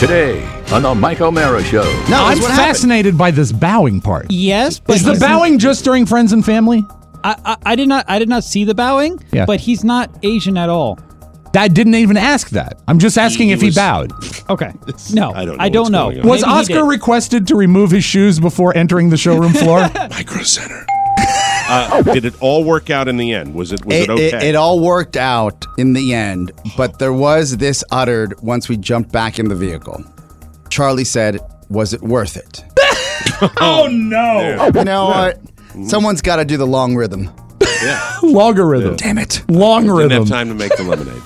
Today on the Mike O'Mara Show. No, I'm fascinated by this bowing part. Yes, but Is the bowing just during Friends and Family? I did not see the bowing. Yeah. But he's not Asian at all. I didn't even ask that. I'm just asking if he bowed. Okay. No, I don't know. Was Maybe he Oscar did. requested to remove his shoes before entering the showroom floor? Micro Center. Did it all work out in the end? Was it okay? It all worked out in the end, but there was this uttered once we jumped back in the vehicle. Charlie said, "Was it worth it?" Oh, no. You know what? Someone's got to do the long rhythm. Yeah. Logarithm. Damn it. Logarithm. Didn't have time to make the lemonade.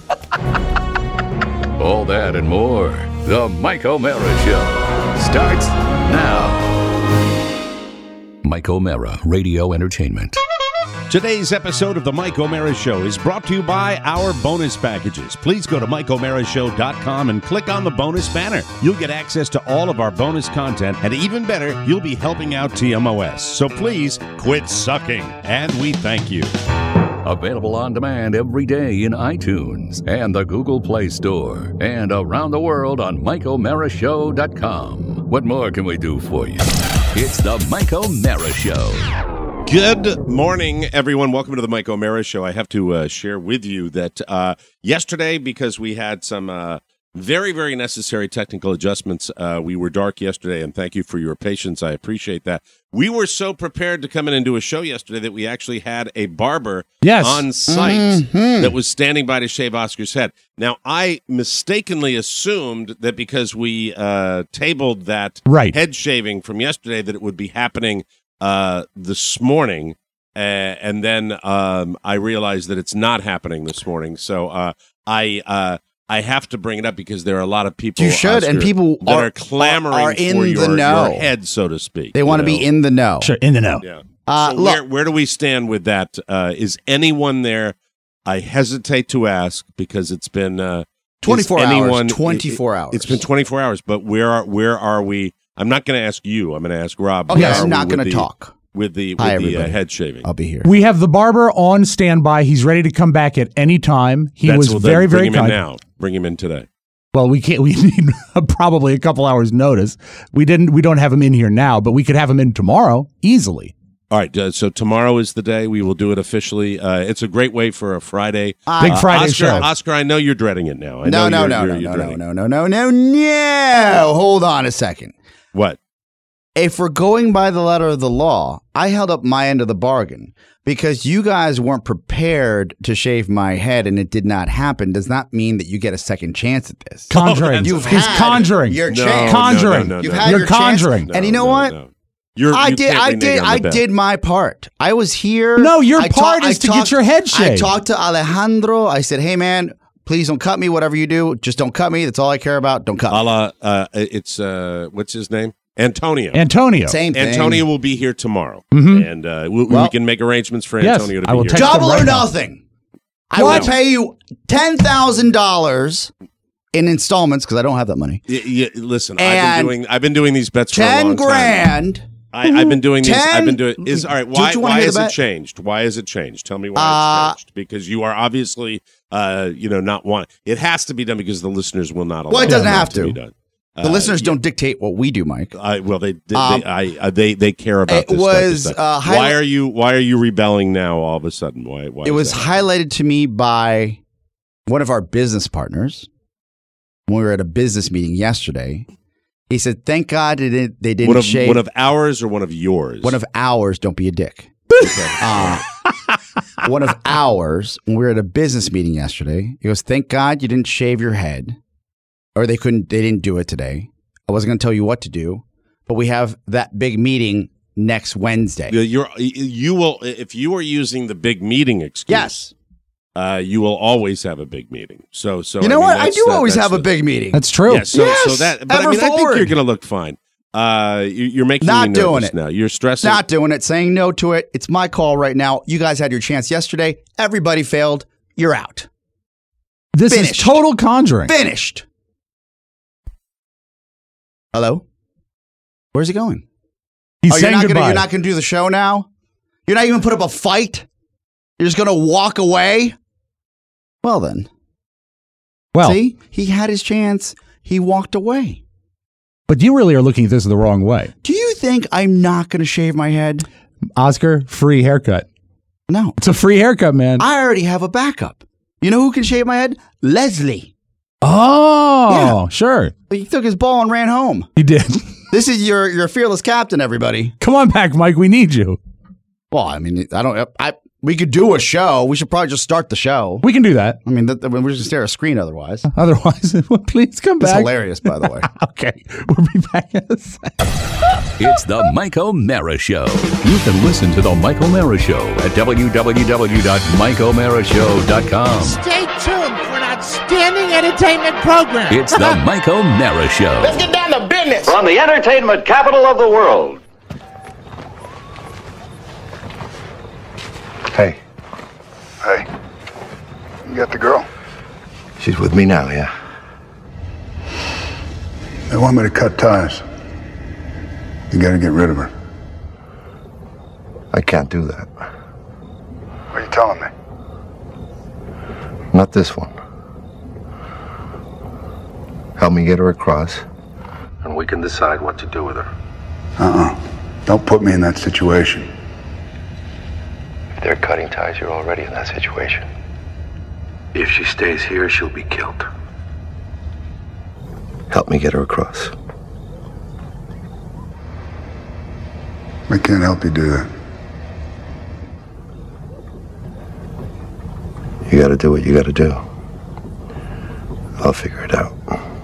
All that and more. The Mike O'Mara Show starts now. Mike O'Mara Radio Entertainment. Today's episode of the Mike O'Mara Show is brought to you by our bonus packages. Please go to MikeO'MaraShow.com and click on the bonus banner. You'll get access to all of our bonus content, and even better, you'll be helping out TMOS. So please quit sucking, and we thank you. Available on demand every day in iTunes and the Google Play Store and around the world on MikeO'MaraShow.com. What more can we do for you? It's the Mike O'Mara Show. Good morning, everyone. Welcome to the Mike O'Mara Show. I have to share with you that yesterday, because we had some very, very necessary technical adjustments, we were dark yesterday, and thank you for your patience. I appreciate that. We were so prepared to come in and do a show yesterday that we actually had a barber on site that was standing by to shave Oscar's head. Now, I mistakenly assumed that because we tabled that head shaving from yesterday that it would be happening this morning, and then I realized that it's not happening this morning. So I have to bring it up because there are a lot of people. You should, Oscar, and people that are clamoring are in for the your know. head, so to speak. They want to be in the know. Sure, in the know. Yeah. So Look, where do we stand with that? Is anyone there? I hesitate to ask because it's been 24 anyone, hours. 24 hours. It's been 24 hours, but where are we? I'm not going to ask you. I'm going to ask Rob. Okay, Where are I'm we not with going to the- talk. with the Hi, everybody. head shaving. I'll be here. We have the barber on standby. He's ready to come back at any time. He was very, very bring him kind. in now. Bring him in today. Well, we can't. We need probably a couple hours notice. We don't have him in here now, but we could have him in tomorrow easily. All right, so tomorrow is the day. We will do it officially. It's a great way for a Friday. Big Friday Oscar, show. Oscar, I know you're dreading it now. I No. know you're dreading it. Hold on a second. What? If we're going by the letter of the law, I held up my end of the bargain because you guys weren't prepared to shave my head and it did not happen. Does not mean that you get a second chance at this. Conjuring. You've He's had conjuring. your No, chance. Conjuring. no, You've no. had You're your conjuring. chance. And you know what? No. I did my part. I was here. No, your I part is to get your head I shaved. talked to Alejandro. I said, "Hey, man, please don't cut me. Whatever you do, just don't cut me. That's all I care about. Don't cut me." It's what's his name? Antonio. Same thing. Antonio will be here tomorrow, Mhm. and we can make arrangements for Yes, Antonio to I be will here. text him Double right or now. nothing. I will pay you $10,000 in installments because I don't have that money. Listen, And I've been doing these bets for a long 10 time. grand. I've been doing these. I've been doing. 10 Is all right. Don't Why? you wanna Why hear has the it bet? changed? Why has it changed? Tell me why it's changed. Because you are obviously, not want. It has to be done because the listeners will not allow. Well, it doesn't it have to to. be done. The listeners don't dictate what we do, Mike. They care about it this was, type of stuff. Why are you rebelling now all of a sudden? Why It is was that? highlighted to me by one of our business partners when we were at a business meeting yesterday. He said, "Thank God they didn't shave one of ours or one of yours. one of ours. Don't be a dick." One of ours when we were at a business meeting yesterday. He goes, "Thank God you didn't shave your head, or they didn't do it today. I wasn't going to tell you what to do, but we have that big meeting next Wednesday." You will if you are using the big meeting excuse. Yes. You will always have a big meeting. So You know what? I do always have a big meeting. That's true. Yeah, so Yes, that, but I ever mean, I think forward. you're going to look fine. You're making Not me doing nervous it. now. You're stressing. Not doing it, saying no to it. It's my call right now. You guys had your chance yesterday. Everybody failed. You're out. This Finished. is total conjuring. Finished. Hello? Where's he going? He's you're saying not goodbye. You're not going to do the show now? You're not even put up a fight? You're just going to walk away? Well, then. well, See? He had his chance. he walked away. But you really are looking at this the wrong way. Do you think I'm not going to shave my head? Oscar, free haircut. No. It's a free haircut, man. I already have a backup. You know who can shave my head? Leslie. Oh, sure. He took his ball and ran home. He did. This is your fearless captain, everybody. Come on back, Mike. We need you. Well, I mean, we could do a show. We should probably just start the show. We can do that. I mean, we're just stare at a screen otherwise. Otherwise, please come It's back. hilarious, by the way. Okay. We'll be back in a second. It's the Mike O'Mara Show. You can listen to the Mike O'Mara Show at www.mikeomarashow.com. Stay tuned for an outstanding entertainment program. It's the Mike O'Mara Show. Let's get down to business. From the entertainment capital of the world. Hey. Hey. You got the girl? She's with me now, yeah. They want me to cut ties. You gotta get rid of her. I can't do that. What are you telling me? Not this one. Help me get her across, and we can decide what to do with her. Don't put me in that situation. If they're cutting ties, you're already in that situation. If she stays here, she'll be killed. Help me get her across. I can't help you do that. You gotta do what you gotta do. I'll figure it out.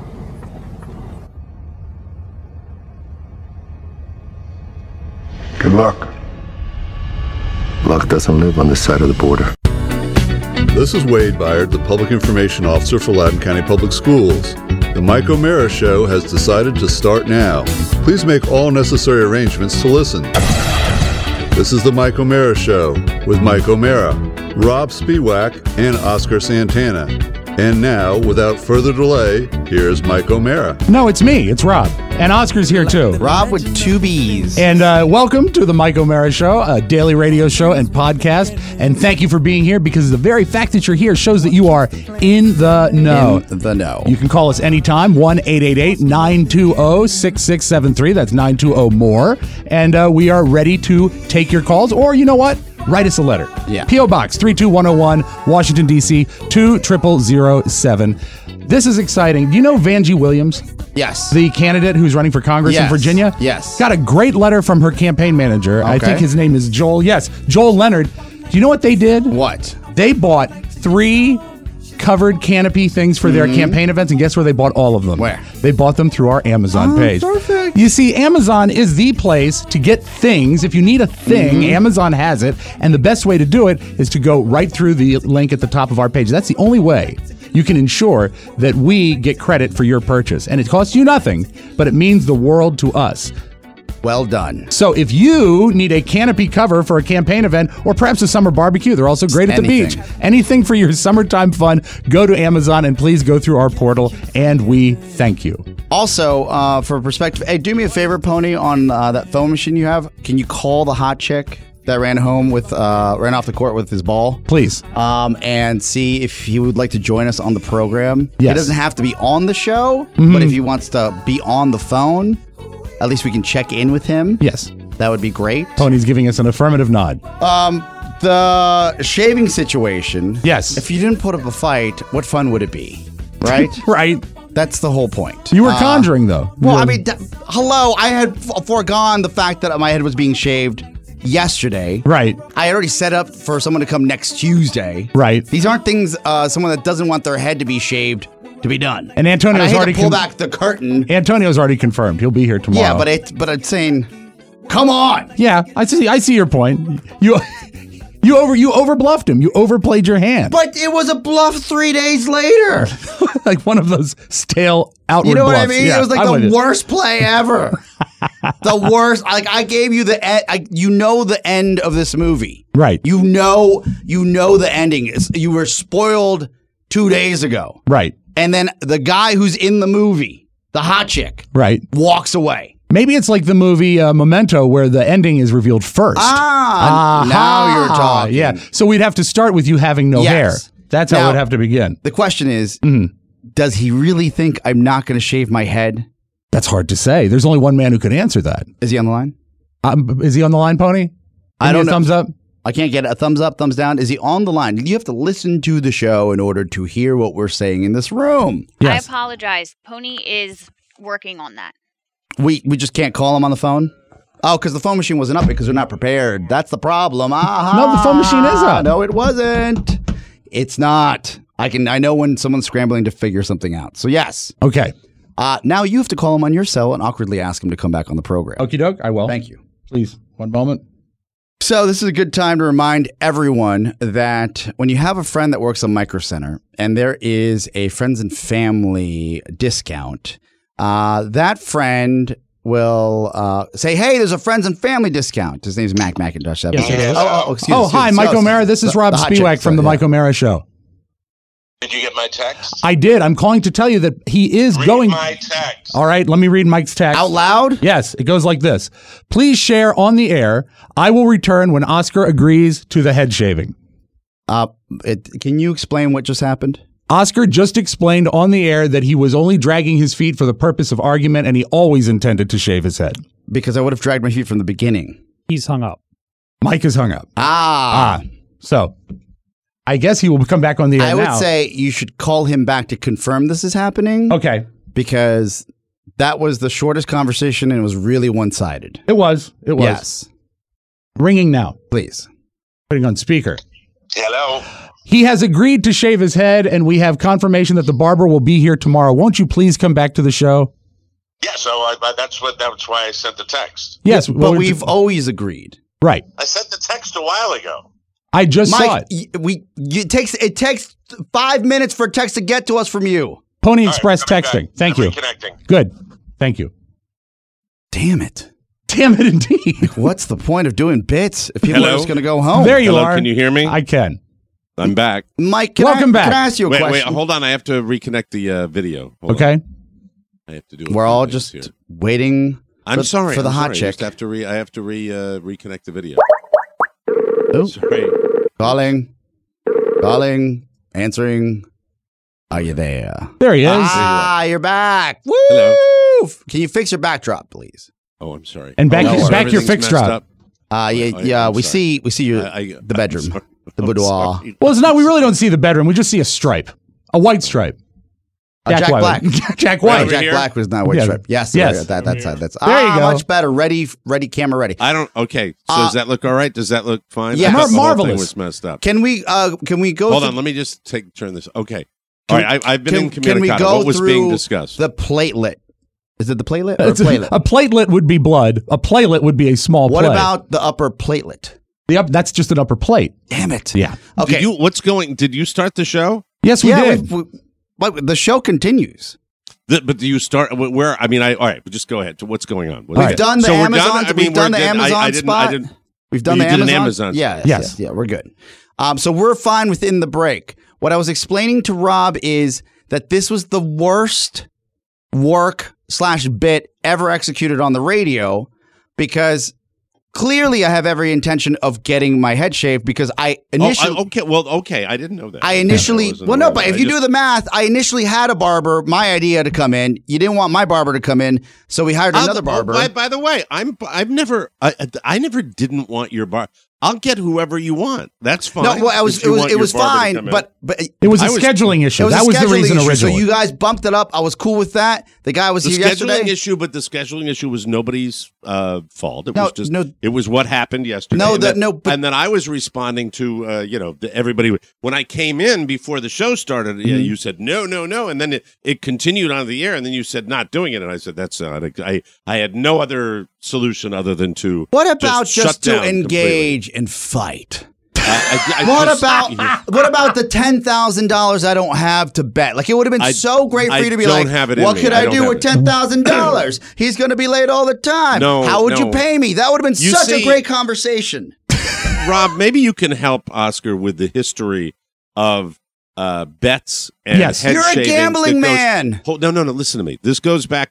Good luck. Luck doesn't live on this side of the border. This is Wade Byard, the Public Information Officer for Loudoun County Public Schools. The Mike O'Mara Show has decided to start now. Please make all necessary arrangements to listen. This is the Mike O'Mara Show with Mike O'Mara, Rob Spiewak, and Oscar Santana. And now, without further delay, here's Mike O'Mara. No, it's me. It's Rob. And Oscar's here, too. Rob with 2 B's. And welcome to the Mike O'Mara Show, a daily radio show and podcast. And thank you for being here, because the very fact that you're here shows that you are in the know. In the know. You can call us anytime, 1-888-920-6673. That's 920-MORE. And we are ready to take your calls. Or, you know what? Write us a letter. Yeah. P.O. Box 32101, Washington, D.C. 20007. This is exciting. Do you know Vanjie Williams? Yes. The candidate who's running for Congress in Yes. Virginia? Yes. Got a great letter from her campaign manager. I Okay. think his name is Joel. Yes, Joel Leonard. Do you know what they did? What? They bought 3 covered canopy things for their campaign events, and guess where they bought all of them? Where? They bought them through our Amazon page. Perfect. You see, Amazon is the place to get things. If you need a thing, Amazon has it, and the best way to do it is to go right through the link at the top of our page. That's the only way you can ensure that we get credit for your purchase. And it costs you nothing, but it means the world to us. Well done. So if you need a canopy cover for a campaign event or perhaps a summer barbecue, they're also great at the beach. Anything for your summertime fun, go to Amazon and please go through our portal, and we thank you. Also, for perspective, hey, do me a favor, Pony, on that phone machine you have. Can you call the hot chick that ran off the court with his ball? Please. And see if he would like to join us on the program. Yes. He doesn't have to be on the show, but if he wants to be on the phone, at least we can check in with him. Yes. That would be great. Pony's giving us an affirmative nod. The shaving situation. Yes. If you didn't put up a fight, what fun would it be? Right? Right. That's the whole point. You were conjuring, though. Well, I mean, hello. I had foregone the fact that my head was being shaved yesterday. Right. I had already set up for someone to come next Tuesday. Right. These aren't things someone that doesn't want their head to be shaved to be done. And Antonio's I hate already to pull back the curtain. Antonio's already confirmed. He'll be here tomorrow. Yeah, but it's saying, come on. Yeah, I see your point. You overbluffed him. You overplayed your hand. But it was a bluff 3 days later. Like one of those stale outward You know bluffs. what I mean? Yeah, it was like I'm with the you. worst play ever. The worst. Like I gave you the the end of this movie. Right. You know the ending. You were spoiled 2 days ago. Right. And then the guy who's in the movie, the hot chick, Right. walks away. Maybe it's like the movie Memento, where the ending is revealed first. Now you're talking. Yeah. So we'd have to start with you having no Yes. hair. That's how Now, it would have to begin. The question is, Does he really think I'm not going to shave my head? That's hard to say. There's only one man who could answer that. Is he on the line? Is he on the line, Pony? I don't know. Thumbs up? I can't get a thumbs up, thumbs down. Is he on the line? You have to listen to the show in order to hear what we're saying in this room. Yes. I apologize. Pony is working on that. We just can't call him on the phone? Oh, because the phone machine wasn't up because they're not prepared. That's the problem. Aha. No, the phone machine is up. No, it wasn't. It's not. I know when someone's scrambling to figure something out. So yes. Okay. Now you have to call him on your cell and awkwardly ask him to come back on the program. Okie doke. I will. Thank you. Please. One moment. So this is a good time to remind everyone that when you have a friend that works on Micro Center and there is a friends and family discount, that friend will say, hey, there's a friends and family discount. His name's Mac McIntosh. Yes, it is. Excuse me. Hi, Mike O'Mara. This is Rob Spiewak from the Mike O'Mara Show. Did you get my text? I did. I'm calling to tell you that he is going. Read my text. All right, let me read Mike's text. Out loud? Yes, it goes like this. Please share on the air. I will return when Oscar agrees to the head shaving. Can you explain what just happened? Oscar just explained on the air that he was only dragging his feet for the purpose of argument, and he always intended to shave his head. Because I would have dragged my feet from the beginning. He's hung up. Mike is hung up. So I guess he will come back on the air now. I would say you should call him back to confirm this is happening. Okay. Because that was the shortest conversation and it was really one-sided. It was. Yes. Ringing now. Please. Putting on speaker. Hello. He has agreed to shave his head, and we have confirmation that the barber will be here tomorrow. Won't you please come back to the show? Yeah, so that's why I sent the text. Yes, but we've always agreed. Right. I sent the text a while ago. I just saw it. It takes 5 minutes for a text to get to us from you. Pony Express texting. Thank you. Reconnecting. Good. Thank you. Damn it. Damn it, indeed. What's the point of doing bits if people are just going to go home? There you are. Can you hear me? I can. I'm back. Mike, welcome back. Can I ask you a question? Wait, hold on. I have to reconnect the video. Hold okay. on. I have to do it. We're all just waiting for the hot chick. I have to reconnect the video. Oh. Sorry. Calling, answering. Are you there? There he is. You're back. Woo! Hello. Can you fix your backdrop, please? Oh, I'm sorry. And back your fixed drop. We see the bedroom, the boudoir. Well, it's not. We really don't see the bedroom. We just see a stripe, a white stripe. Jack Black. Jack White. Jack Black was not white stripe. Yes. That's there you go. Much better. Ready, camera ready. I don't. Okay. So does that look all right? Does that look fine? Yeah, marvelous. The whole thing was messed up. Can we go? Hold on. Let me just turn this. Okay. All right. I've been incommunicado. What was being discussed? The platelet. Is it the platelet or platelet? A platelet would be blood. A platelet would be a small plate. What about the upper platelet? That's just an upper plate. Damn it. Yeah. Okay. Did you start the show? Yes, we did. But the show continues. But do you start where? I mean, all right. But just go ahead. What's going on? We've done the Amazon. We've done the Amazon spot. We've done the Amazon. Yes. Yeah, we're good. So we're fine within the break. What I was explaining to Rob is that this was the worst work/bit ever executed on the radio because clearly I have every intention of getting my head shaved because I initially... Okay. I didn't know that. But if you do the math, I initially had a barber, my idea to come in. You didn't want my barber to come in, so we hired another barber. By the way, I never didn't want your barber. I'll get whoever you want. That's fine. No, well, it was fine, but it was a scheduling issue. That was the reason originally. So you guys bumped it up. I was cool with that. The guy was here yesterday. The scheduling issue was nobody's fault. It was what happened yesterday. And then I was responding to everybody. When I came in before the show started, you said no, and then it continued on the air, and then you said not doing it, and I said that's not. I had no other solution other than to. What about just to engage and fight? What about the $10,000 I don't have to bet? Like, it would have been so great for you to be like, what could I do with $10,000? He's going to be late all the time. How would you pay me? That would have been such a great conversation. Rob, maybe you can help Oscar with the history of bets and head You're a gambling man. No, listen to me. This goes back.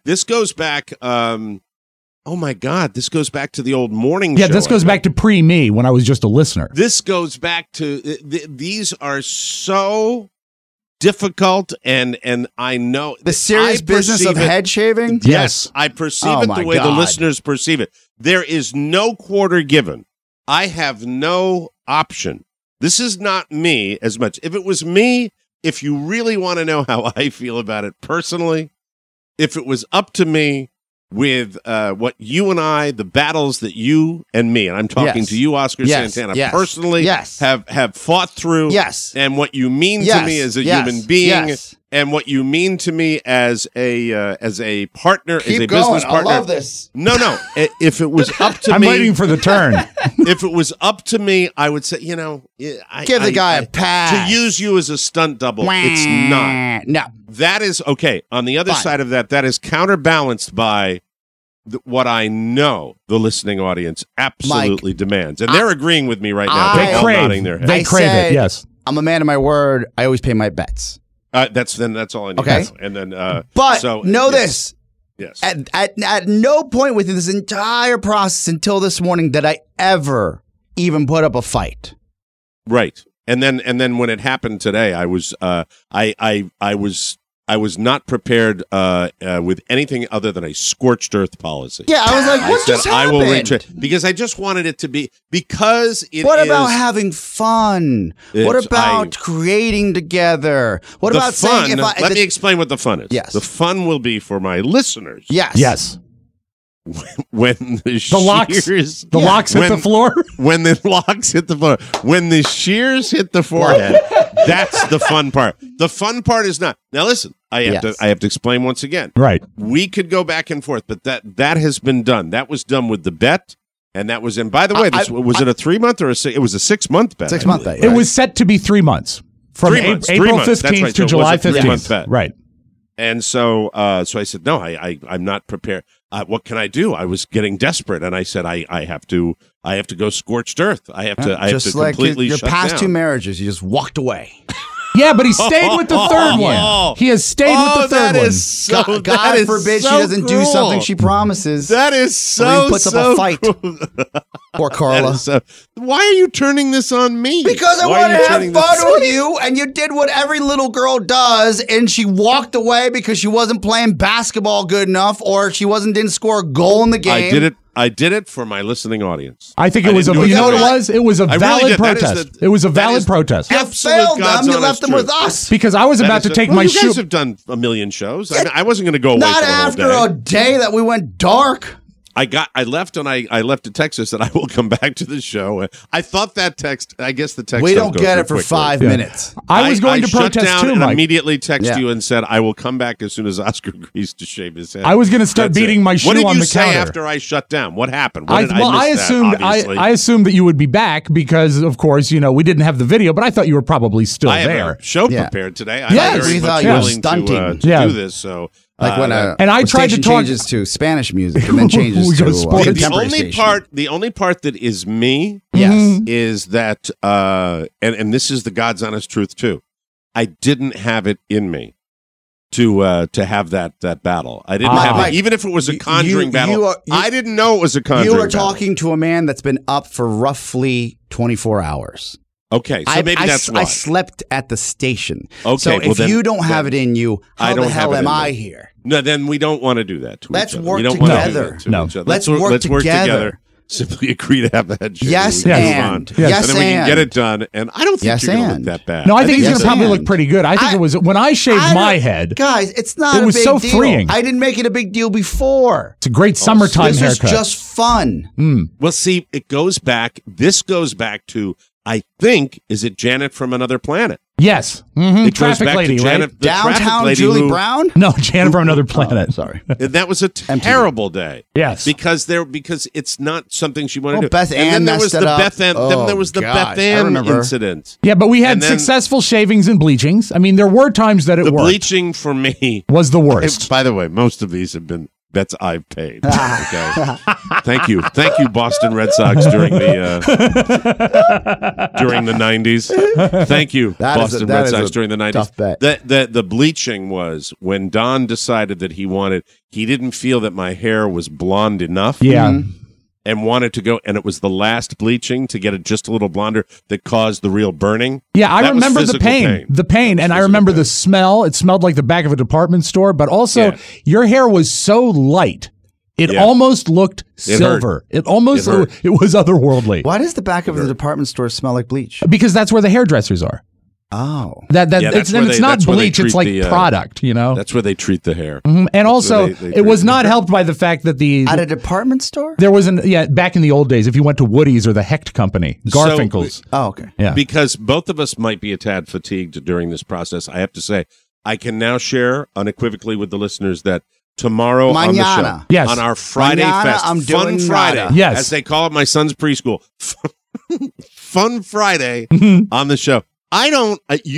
Oh my God! This goes back to the old morning show. Yeah, this goes back to pre-me when I was just a listener. This goes back to these are so difficult, and I know the serious business of head shaving. Yes, I perceive it the way the listeners perceive it. There is no quarter given. I have no option. This is not me as much. If it was me, if you really want to know how I feel about it personally, if it was up to me with what you and I, the battles that you and me, and I'm talking to you, Oscar Santana, personally have fought through, and what you mean to me as a human being, and what you mean to me as a partner, as a business partner. I love this. No. If it was up to me, I'm waiting for the turn. If it was up to me, I would say, give the guy a pass. To use you as a stunt double, it's not. No. That is okay. On the other side of that is counterbalanced by what I know the listening audience absolutely demands, and they're agreeing with me right now. They're all nodding their heads. They crave it. Yes, I'm a man of my word. I always pay my bets. That's all I need. Okay, and then but so, know this. Yes. At no point within this entire process until this morning did I ever even put up a fight. Right. And then when it happened today, I was I was not prepared with anything other than a scorched earth policy. Yeah, I was like, what just happened? I will retrace because I just wanted it to be because it What about having fun? What about creating together? What about fun? saying Let me explain what the fun is. Yes. The fun will be for my listeners. Yes. When the locks hit the floor. When the locks hit the floor. When the shears hit the forehead. That's the fun part. The fun part is not. Now listen, I have to explain once again. Right. We could go back and forth, but that has been done. That was done with the bet, and that was. And by the way, was it a 3 month or it was a 6 month bet? 6 month bet. It was set to be 3 months from April 15th to July 15th. Right. And so I said, no, I'm not prepared. What can I do? I was getting desperate, and I said, I have to go scorched earth. I have to completely your shut past down. 2 marriages, you just walked away. Yeah, but he stayed with the third one. He has stayed with the third one. God forbid she doesn't do something she promises. That is so. He puts up a fight. Poor Carla. Why are you turning this on me? Because I want to have fun with you, and you did what every little girl does, and she walked away because she wasn't playing basketball good enough, or she didn't score a goal in the game. I did it for my listening audience. I think it was you know what it was? It was a valid protest. It was a valid protest. You failed them. You left them with us. Because I was about to take my shoe. You guys have done a million shows. I wasn't going to go away Not for after a day that we went dark. I left and I left a text that said I will come back to the show. I thought that text. I guess the text. We don't get it for 5 minutes. I was going to protest shut down too, and Mike. immediately text you and said I will come back as soon as Oscar agrees to shave his head. I was going to start beating my shoe on the counter. What did you say after I shut down? What happened? I assumed that you would be back because, of course, we didn't have the video, but I thought you were probably still there. I have a show prepared today. We thought you were stunting to do this. So. Like when and I tried to talk changes to Spanish music and then changes to contemporary station. The only part that is me is that and this is the God's honest truth too. I didn't have it in me to have that battle. I didn't have it, even if it was a conjuring battle. I didn't know it was a conjuring. You are talking to a man that's been up for roughly 24 hours. Okay, so maybe that's why. I slept at the station. Okay, so if you don't have it in you, how the hell am I here? No, then we don't want to do that to Let's each other. work We don't together. want to do that to each other. Let's work together. Simply agree to have a head shave. Yes, and then we can get it done. And I don't think you're going to look that bad. No, I think he's going to probably look pretty good. I think it was when I shaved my head. Guys, it's not it was a big so deal. freeing. I didn't make it a big deal before. It's a great summertime haircut. This is just fun. Well, see, this goes back to, I think, is it Janet from Another Planet? Yes. It traffic goes back lady, to Janet, right? Downtown Julie Brown? No, Janet from Another Planet. Sorry. That was a terrible day. Yes. Because it's not something she wanted to do. Beth Ann and then there was messed the it up. Beth Ann, then there was the Beth Ann incident. Yeah, but we had successful shavings and bleachings. I mean, there were times that it worked. The bleaching for me was the worst. By the way, most of these have been bets I've paid. Okay. Thank you, Boston Red Sox during the 90s. Thank you, Boston Red Sox during the 90s. Tough bet. The bleaching was when Don decided that he didn't feel that my hair was blonde enough. Yeah. and wanted to go, and it was the last bleaching to get it just a little blonder that caused the real burning. Yeah, I That was remember the physical pain. The pain, and I remember the smell. It smelled like the back of a department store, but also your hair was so light. It almost looked silver. It almost it was otherworldly. Why does the back of the department store smell like bleach? Because that's where the hairdressers are. Oh, it's not bleach. It's like product, you know. That's where they treat the hair. Mm-hmm. And also, it was not helped by the fact that at a department store there was back in the old days. If you went to Woody's or the Hecht Company, Garfinkel's. Okay. Yeah. Because both of us might be a tad fatigued during this process. I have to say, I can now share unequivocally with the listeners that tomorrow on the show, on our Friday Fest, Fun Friday, as they call it, my son's preschool, Fun Friday on the show. I don't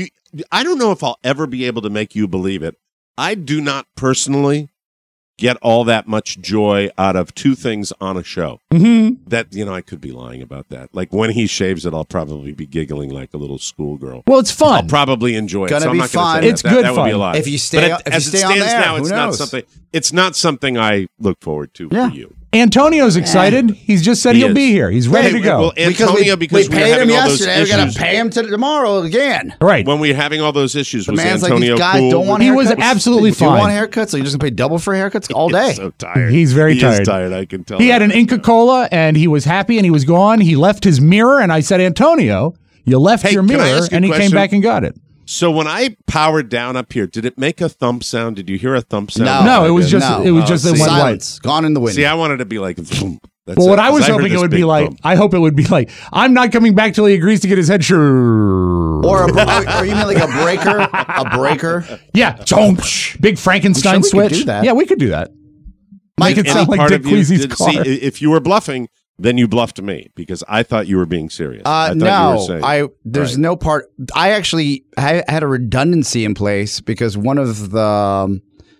know if I'll ever be able to make you believe it. I do not personally get all that much joy out of two things on a show. Mm-hmm. That, I could be lying about that. Like when he shaves it, I'll probably be giggling like a little schoolgirl. Well, it's fun. I'll probably enjoy it. Gonna So I'm be not going fun. to say It's that. good That fun. would be a lot. If you stay, but as stay it on stands there, now, who knows? it's not something I look forward to for you. Antonio's excited. He's just said he'll be here. He's ready to go. Well, Antonio, because we paid him all those yesterday, we're going issues. to pay him tomorrow again. Right. When we were having all those issues, was man's Antonio like, these guys cool? don't want He haircuts. was absolutely Do you fine. want haircuts? So you're just going to pay double for haircuts all day. He's so tired. He's very He tired. is tired, I can tell. He had an Inca Cola and he was happy and he was gone. He left his mirror and I said, Antonio, you left your can I mirror, ask you a and he came question? back and got it. So when I powered down up here, did it make a thump sound? Did you hear a thump sound? No, it was just it went silence. Gone in the wind. See, I wanted to be like, boom. That's Well, what it, I was 'cause heard hoping it this would big be like, thump. I hope it would be like, I'm not coming back till he agrees to get his head sure. Or you mean like a breaker? A breaker? Yeah, big Frankenstein I'm sure we could switch. do that. Yeah, we could do that. Make it Any sound like part Dick of you Queasy's did- car. See, if you were bluffing, then you bluffed me because I thought you were being serious. I thought you were No, saying, there's no part. I actually had a redundancy in place because one of the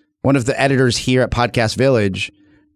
editors here at Podcast Village,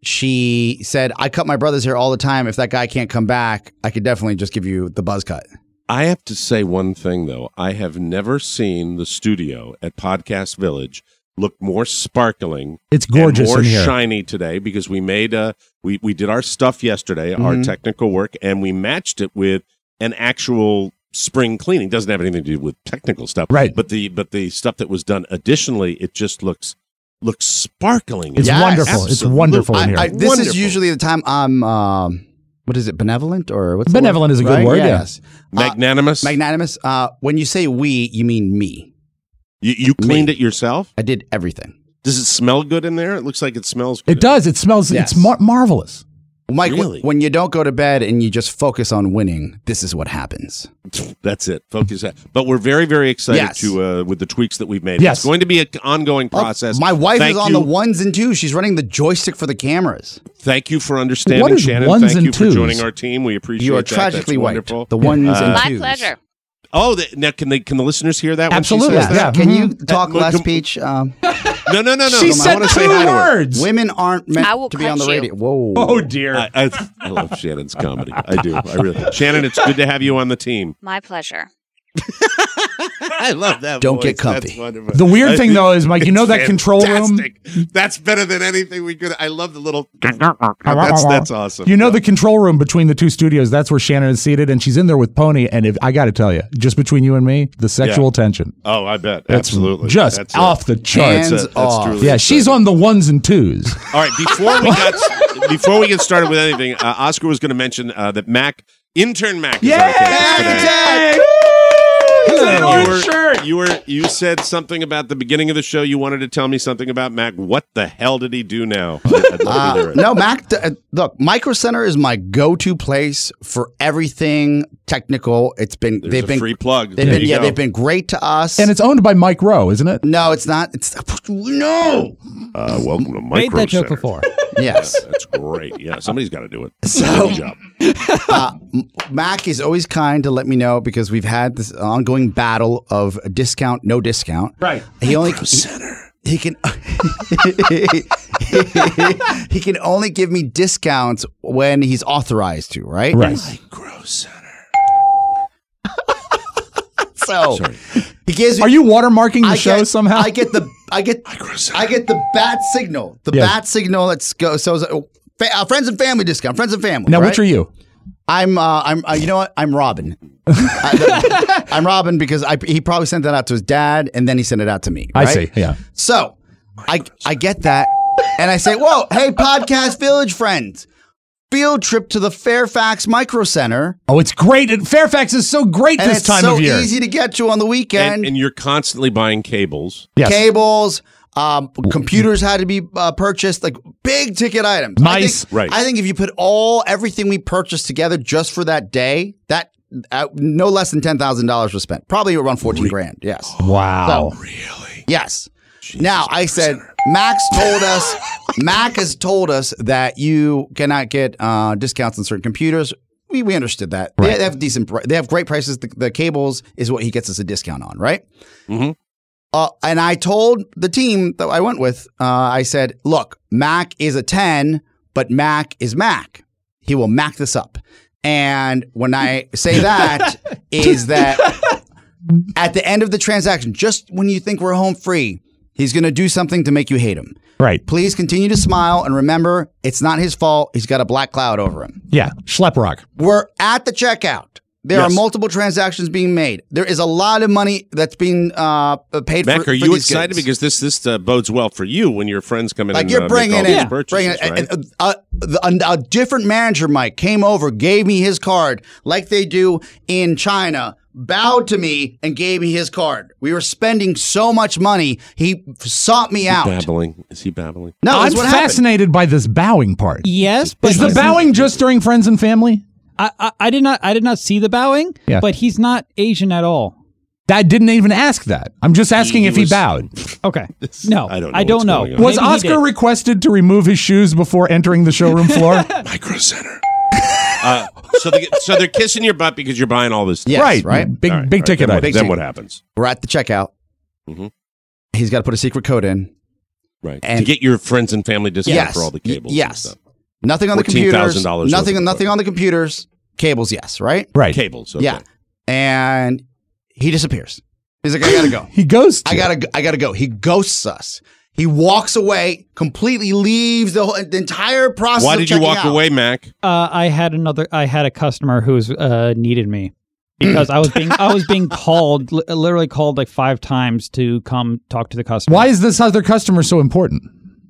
she said, I cut my brother's hair all the time. If that guy can't come back, I could definitely just give you the buzz cut. I have to say one thing, though. I have never seen the studio at Podcast Village look more sparkling. It's gorgeous and more in here. shiny today because we made we did our stuff yesterday, our technical work, and we matched it with an actual spring cleaning. Doesn't have anything to do with technical stuff, right? But the stuff that was done additionally, it just looks sparkling. It's wonderful. Absolutely. It's wonderful in here. This is usually the time I'm. What is it? Benevolent or what's benevolent the is a word? good word. Yes. Magnanimous. Magnanimous. When you say we, you mean me. You cleaned it yourself? I did everything. Does it smell good in there? It looks like it smells good. It does. It smells. Yes. It's marvelous. Mike, Really? when you don't go to bed and you just focus on winning, this is what happens. That's it. Focus. But we're very, very excited Yes. to with the tweaks that we've made. Yes. It's going to be an ongoing process. My wife Thank is on you. the ones and twos. She's running the joystick for the cameras. Thank you for understanding, What is Shannon. ones Thank and you for twos? joining our team. We appreciate You are that. tragically That's white. wonderful. The ones and My twos. pleasure. Oh, now can the listeners hear that? Absolutely, When she says yeah. that? Can you talk less, Peach? No. She I said wanna say 2 hi to her. words. Women aren't I meant will to be on the cut you. radio. Whoa. Oh dear. I love Shannon's comedy. I do. I really. Shannon, it's good to have you on the team. My pleasure. I love that. Don't voice. get comfy. That's wonderful. The weird thing though is, Mike, you know that control room. Fantastic. That's better than anything we could. I love the little. That's awesome. You know the control room between the two studios. That's where Shannon is seated, and she's in there with Pony. And if I got to tell you, just between you and me, the sexual tension. Oh, I bet. That's Absolutely. just That's it. off the charts. Hands That's off. truly Yeah, she's exciting. on the ones and twos. All right, before we get started with anything, Oscar was going to mention that intern Mac is our guest today. You said something about the beginning of the show. You wanted to tell me something about Mac. What the hell did he do now? I'd love to hear it. No, Mac. Look, Micro Center is my go-to place for everything technical. There's they've a been free plug. They've There been you go. they've been great to us. And it's owned by Mike Rowe, isn't it? No, it's not. It's no. Welcome to Made Micro that joke Center. before. Yes. That's great. Yeah, somebody's got to do it. So- Good job. Mac is always kind to let me know because we've had this ongoing battle of discount, no discount. Right. He only he can he can only give me discounts when he's authorized to, right? Right. Micro Center. So he gives me. Are you watermarking the show get, somehow? I get the bat signal. The Yes. bat signal that's go. So Friends and family discount. Friends and family. Now, right? which are you? I'm you know what? I'm Robin. I'm Robin because he probably sent that out to his dad and then he sent it out to me. Right? I see. Yeah. So I get that and I say, whoa, hey, Podcast Village friends. Field trip to the Fairfax Micro Center. Oh, it's great. Fairfax is so great and this time of year. It's so easy to get to on the weekend. And you're constantly buying cables. Yes. Cables. Computers had to be purchased, like big ticket items. Mice. I think if you put everything we purchased together just for that day, that no less than $10,000 was spent. Probably around 14 grand. Yes. Wow. So, really? Yes. Jesus, now I said, Mac has told us that you cannot get discounts on certain computers. We understood that. Right. They have they have great prices. The cables is what he gets us a discount on, right? Mm-hmm. And I told the team that I went with, I said, look, Mac is a 10, but Mac is Mac. He will Mac this up. And when I say that, is that at the end of the transaction, just when you think we're home free, he's going to do something to make you hate him. Right. Please continue to smile and remember, it's not his fault. He's got a black cloud over him. Yeah. Schlep rock. We're at the checkout. There are multiple transactions being made. There is a lot of money that's being paid Mac, for. are you excited because this bodes well for you when your friends come in? Like and you're bringing make all in, these purchases, right? a different manager, Mike, came over, gave me his card, like they do in China. Bowed to me and gave me his card. We were spending so much money. He sought me out. Is he babbling? No, I'm fascinated by this bowing part. Yes, but is the bowing just during friends and family? I did not see the bowing, but he's not Asian at all. I didn't even ask that. I'm just asking if he bowed. Okay. No, I don't know. Was Oscar requested to remove his shoes before entering the showroom floor? Micro Center. So they're kissing your butt because you're buying all this stuff. Yes, right? Big ticket items. Then what happens? We're at the checkout. Mm-hmm. He's got to put a secret code in. Right. And to get your friends and family discount for all the cables. Yes. And stuff. Nothing on the computers. $14,000. Nothing on the computers. Cables, yes, right? Right. Cables, okay. Yeah. And he disappears. He's like, I gotta go. He ghosts. I gotta go. He ghosts us. He walks away, completely leaves the entire process. Why did you walk away, Mac? I had a customer who needed me because I was being called, literally called like 5 times to come talk to the customer. Why is this other customer so important?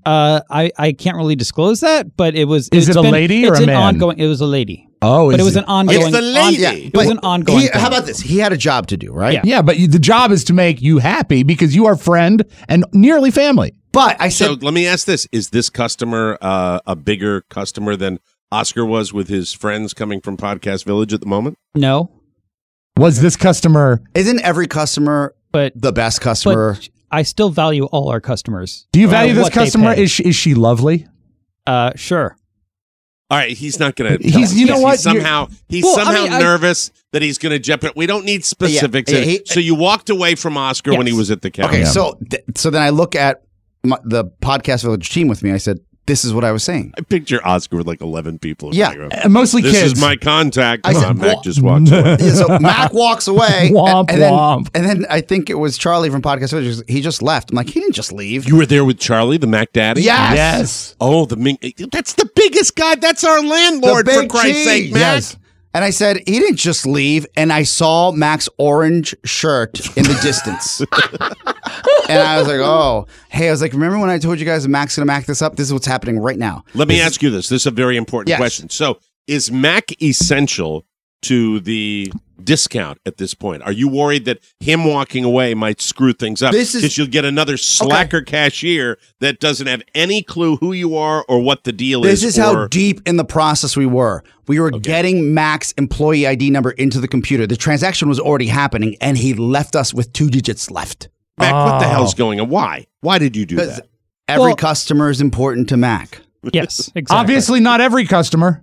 I can't really disclose that, but it was. Is it a lady or a man? It was a lady. Oh, but it was an ongoing. It's the lady. It was an ongoing. How about this? He had a job to do, right? Yeah, but the job is to make you happy because you are friend and nearly family. But I said, so let me ask this: is this customer a bigger customer than Oscar was with his friends coming from Podcast Village at the moment? No. Was this customer? Isn't every customer the best customer? But I still value all our customers. Do you value this customer? Is she lovely? Sure. All right, he's not going to. He's somehow nervous that he's going to jump it. We don't need specifics. So you walked away from Oscar when he was at the counter. Okay, so then I look at the Podcast Village team with me. I said, "This is what I was saying." I picture Oscar with like 11 people. Mostly kids. This is my contact. I said, Mac just walks away. So Mac walks away, womp, and then I think it was Charlie from Podcast Village. He just left. I'm like, he didn't just leave. You were there with Charlie, the Mac Daddy? Yes. Oh, that's the biggest guy. That's our landlord, for Christ's sake, Mac. Yes. And I said, he didn't just leave. And I saw Mac's orange shirt in the distance. And I was like, oh, hey, I was like, remember when I told you guys Mac's going to Mac this up? This is what's happening right now. Let me ask you this. This is a very important question. So is Mac essential to the discount at this point? Are you worried that him walking away might screw things up? Because you'll get another slacker cashier that doesn't have any clue who you are or what the deal is. This is how deep in the process we were. We were getting Mac's employee ID number into the computer. The transaction was already happening, and he left us with 2 digits left. Mac, what the hell's going on? Why? Why did you do that? Every customer is important to Mac. Yes, exactly. Obviously not every customer.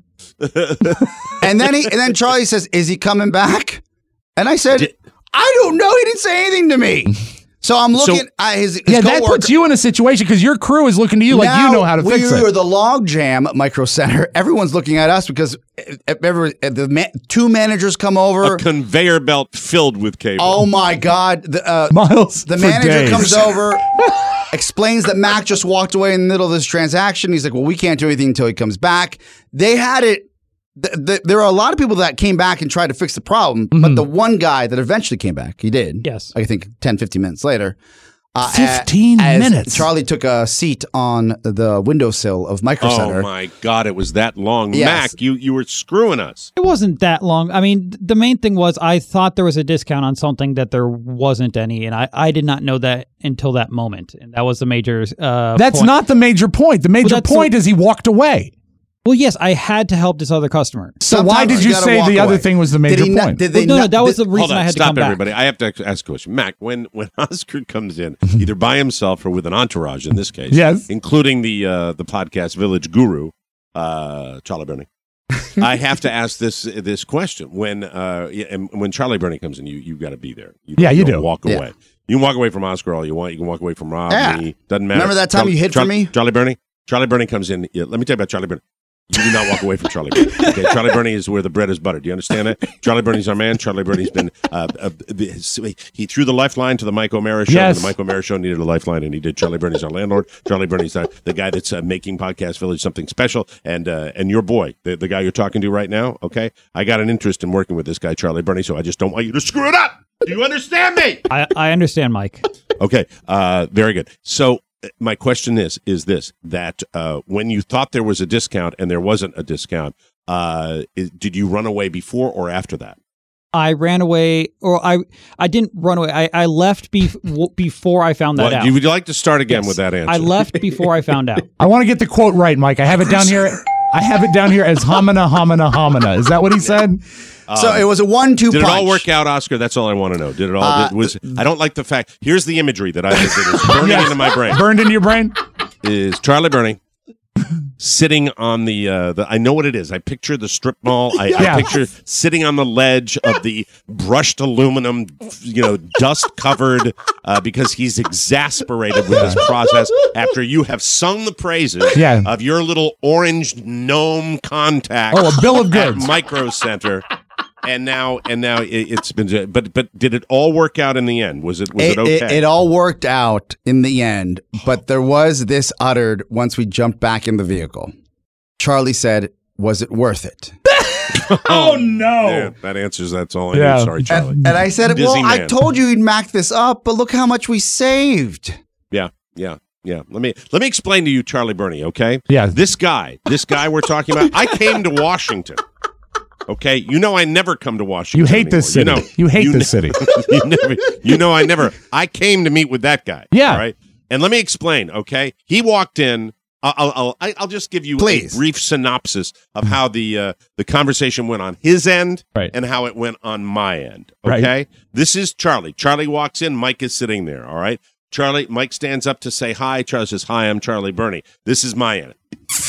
And then Charlie says, is he coming back? And I said, I don't know. He didn't say anything to me. So I'm looking at his that coworker. puts you in a situation because your crew is looking to you like you know how to fix it. We are the logjam Micro Center. Everyone's looking at us because two managers come over. A conveyor belt filled with cable. Oh my God! Miles. The manager comes over, explains that Mac just walked away in the middle of this transaction. He's like, "Well, we can't do anything until he comes back." They had it. There are a lot of people that came back and tried to fix the problem, but the one guy that eventually came back, he did. Yes. I think 10, 15 minutes later. 15 minutes. Charlie took a seat on the windowsill of Micro Center. Oh my God, it was that long. Yes. Mac, you were screwing us. It wasn't that long. I mean, the main thing was I thought there was a discount on something that there wasn't any, and I did not know that until that moment. And that was the major That's point. not the major point. The major point is he walked away. Well, yes, I had to help this other customer. So why did you say the other thing was the major point? That was the reason I had to come back. Stop, everybody. I have to ask a question. Mac, when Oscar comes in, either by himself or with an entourage in this case, yes, including the podcast Village Guru, Charlie Bernie, I have to ask this question. When Charlie Bernie comes in, you got to be there. You don't walk away. You can walk away from Oscar all you want. You can walk away from Rob, me. Doesn't matter. Remember that time you hid from me? Charlie Bernie comes in. Let me tell you about Charlie Bernie. You do not walk away from Charlie Bernie. Okay? Charlie Bernie is where the bread is buttered. Do you understand that? Charlie Bernie's our man. Charlie Bernie's been he threw the lifeline to the Mike O'Mara show. Yes. And the Mike O'Mara show needed a lifeline, and he did. Charlie Bernie's our landlord. Charlie Bernie's the guy that's making Podcast Village something special. And your boy, the guy you're talking to right now. Okay, I got an interest in working with this guy, Charlie Bernie. So I just don't want you to screw it up. Do you understand me? I understand, Mike. Okay, very good. So. My question is this, that when you thought there was a discount and there wasn't a discount, did you run away before or after that? I ran away, or I didn't run away. I left before I found that out. Would you like to start again with that answer? I left before I found out. I want to get the quote right, Mike. I have it down here. I have it down here as homina, homina, homina. Is that what he said? So it was a 1-2 punch. Did it all work out, Oscar? That's all I want to know. Did it all? I don't like the fact. Here's the imagery that that is burning into my brain. Burned into your brain? Is Charlie Bernie sitting on the I know what it is. I picture the strip mall. I picture sitting on the ledge of the brushed aluminum, dust covered, because he's exasperated with this process after you have sung the praises of your little orange gnome contact. Oh, a bill of goods. At Micro Center. And now it's been, but did it all work out in the end? Was it okay? It all worked out in the end, but there was this uttered once we jumped back in the vehicle. Charlie said, "Was it worth it?" Oh no! Yeah, that answers. That's all I need. Sorry, Charlie. And I said, Dizzy "Well, man. I told you he'd mac this up, but look how much we saved." Yeah. Let me explain to you, Charlie Bernie. Okay. Yeah. This guy we're talking about. I came to Washington. Okay, I never come to Washington. You hate this city. You hate this city. I never. I came to meet with that guy. Yeah. All right. And let me explain. Okay, he walked in. I'll just give you a brief synopsis of how the conversation went on his end and how it went on my end. Okay, right. This is Charlie. Charlie walks in. Mike is sitting there. All right. Mike stands up to say hi. Charlie says, "Hi, I'm Charlie Bernie." This is my end.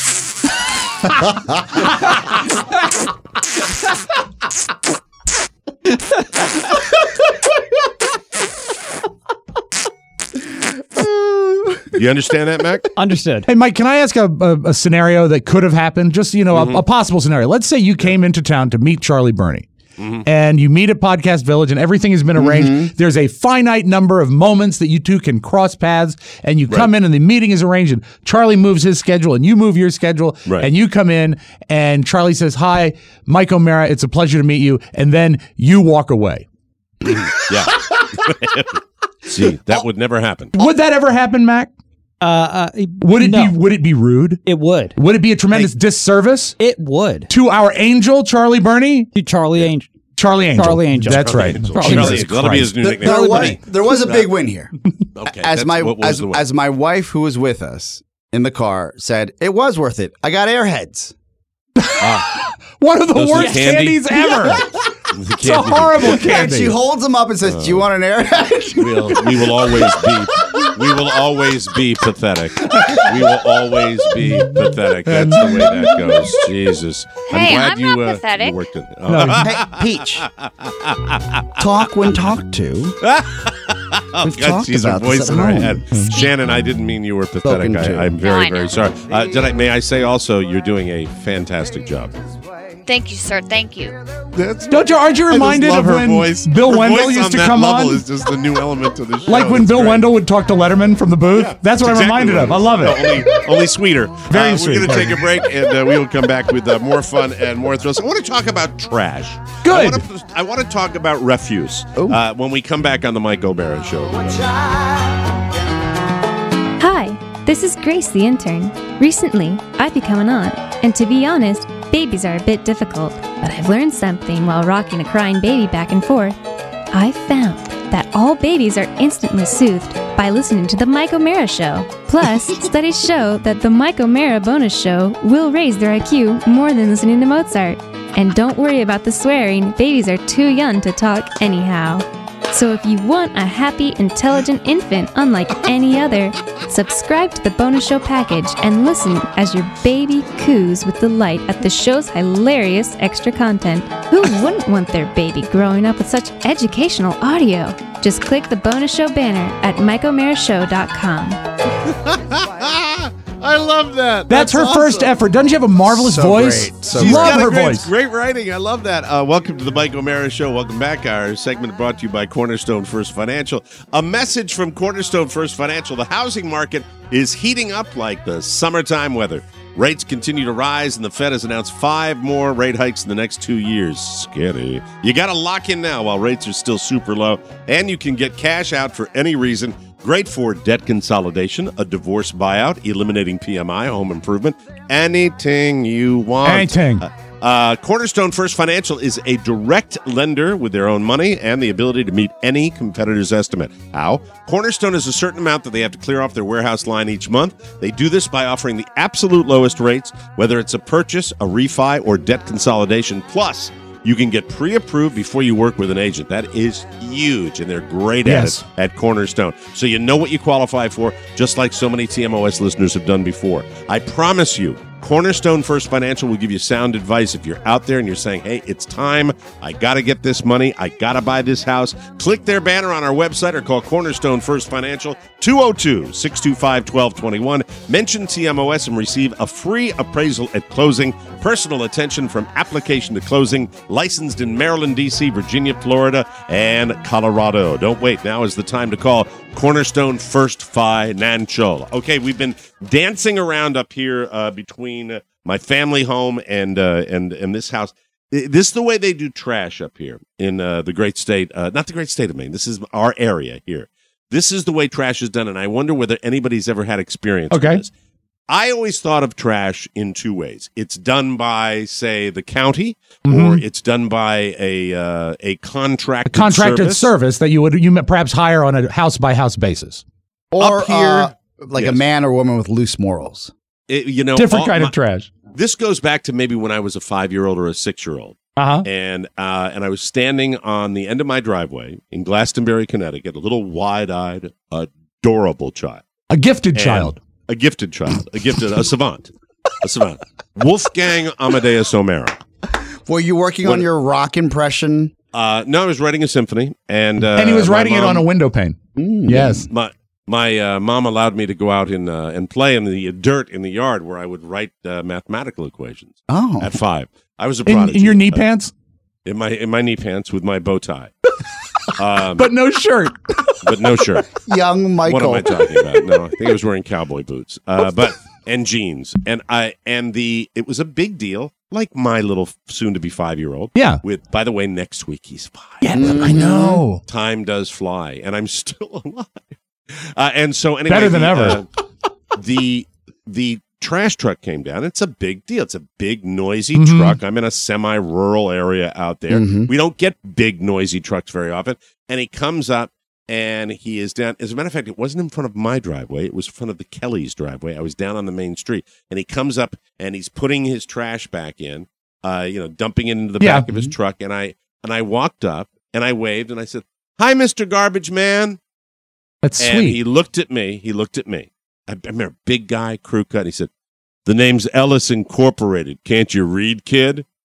You understand that, Mac? Understood. Hey, Mike, can I ask a scenario that could have happened? Just, a possible scenario. Let's say you came into town to meet Charlie Bernie. And you meet at Podcast Village and everything has been arranged. There's a finite number of moments that you two can cross paths, and you come in and the meeting is arranged and Charlie moves his schedule and you move your schedule and you come in and Charlie says, "Hi, Mike O'Mara, it's a pleasure to meet you." And then you walk away. Yeah. See, that would never happen. Would that ever happen, Mac? Would it be rude? It would. Would it be a tremendous disservice? It would. To our angel, Charlie Bernie? To Charlie Angel. Charlie Angel. Charlie Angel. That's right. Charlie Angel. That'll be his new nickname. There was a big win here. Okay. As my wife who was with us in the car said, "It was worth it. I got Airheads." One of the worst candies ever. It's a horrible candy. And she holds them up and says, "Do you want an Airhead?" We will always be pathetic. We will always be pathetic. That's the way that goes. Jesus. Hey, I'm glad I'm you not pathetic. You worked it. Hey, Peach. Talk when talked to. Oh, We've God, talked she's her about this voice at in our home. head. Shannon, I didn't mean you were pathetic. Spoken to. I'm very, I know. very sorry. May I say also, you're doing a fantastic job. Thank you, sir. Aren't you Aren't you reminded of when Bill Wendell used to come on? Is just a new element to the show. Like when That's Bill great. Wendell would talk to Letterman from the booth? Yeah, That's what I'm exactly reminded what of. I love it. No, only sweeter. Very sweet. We're going to take a break, and we will come back with more fun and more thrills. I want to talk about trash. Good. I want to talk about refuse when we come back on the Mike O'Mara Show. Hi, this is Grace the intern. Recently, I've become an aunt, and to be honest, babies are a bit difficult, but I've learned something while rocking a crying baby back and forth. I found that all babies are instantly soothed by listening to the Mike O'Mara Show. Plus, studies show that the Mike O'Mara bonus show will raise their IQ more than listening to Mozart. And don't worry about the swearing, babies are too young to talk anyhow. So if you want a happy, intelligent infant unlike any other, subscribe to the bonus show package and listen as your baby coos with delight at the show's hilarious extra content. Who wouldn't want their baby growing up with such educational audio? Just click the bonus show banner at MikeO'MaraShow.com. I love that. That's her awesome. first effort. Doesn't she have a marvelous So voice? great. So She's Love got her a great, voice. Great writing. I love that. Welcome to the Mike O'Mara Show. Welcome back. Our segment brought to you by Cornerstone First Financial. A message from Cornerstone First Financial. The housing market is heating up like the summertime weather. Rates continue to rise, and the Fed has announced 5 more rate hikes in the next 2 years. Scary. You got to lock in now while rates are still super low, and you can get cash out for any reason. Great for debt consolidation, a divorce buyout, eliminating PMI, home improvement, anything you want. Anything. Cornerstone First Financial is a direct lender with their own money and the ability to meet any competitor's estimate. How? Cornerstone has a certain amount that they have to clear off their warehouse line each month. They do this by offering the absolute lowest rates, whether it's a purchase, a refi, or debt consolidation. Plus, you can get pre-approved before you work with an agent. That is huge, and they're great at it at Cornerstone. So you know what you qualify for, just like so many TMOS listeners have done before. I promise you, Cornerstone First Financial will give you sound advice if you're out there and you're saying, hey, it's time. I got to get this money. I got to buy this house. Click their banner on our website or call Cornerstone First Financial 202-625-1221. Mention TMOS and receive a free appraisal at closing. Personal attention from application to closing. Licensed in Maryland, D.C., Virginia, Florida, and Colorado. Don't wait. Now is the time to call Cornerstone First Financial. Okay, we've been dancing around up here between my family home and this house. This is the way they do trash up here in the great state, not the great state of Maine. This is our area here. This is the way trash is done, and I wonder whether anybody's ever had experience with this. I always thought of trash in 2 ways. It's done by, say, the county, or it's done by a contracted service that you perhaps hire on a house-by-house basis. Or Up here, like a man or woman with loose morals. Different kind of trash. This goes back to maybe when I was a 5-year-old or a 6-year-old. And I was standing on the end of my driveway in Glastonbury, Connecticut, a little wide-eyed, adorable child. A gifted child. A savant. Wolfgang Amadeus O'Mara. Were you working on your rock impression? No, I was writing a symphony. And he was writing it on a window pane. Yes. My mom allowed me to go out and play in the dirt in the yard where I would write mathematical equations. At 5. I was a prodigy. In your knee pants? In my knee pants with my bow tie. But no shirt. Young Michael. What am I talking about? No, I think I was wearing cowboy boots. And jeans. It was a big deal, like my little soon-to-be 5-year-old. Yeah. By the way, next week he's 5. Yeah, I know. Time does fly, and I'm still alive. And so anyway, better than ever. The trash truck came down. It's a big deal. It's a big, noisy truck. I'm in a semi-rural area out there. We don't get big, noisy trucks very often. And he comes up, and he is down. As a matter of fact, it wasn't in front of my driveway. It was in front of the Kelly's driveway. I was down on the main street. And he comes up, and he's putting his trash back in, dumping it into the back of his truck. And I walked up, and I waved, and I said, "Hi, Mr. Garbage Man." That's and sweet. He looked at me. I remember, big guy, crew cut. And he said, "The name's Ellis Incorporated. Can't you read, kid?"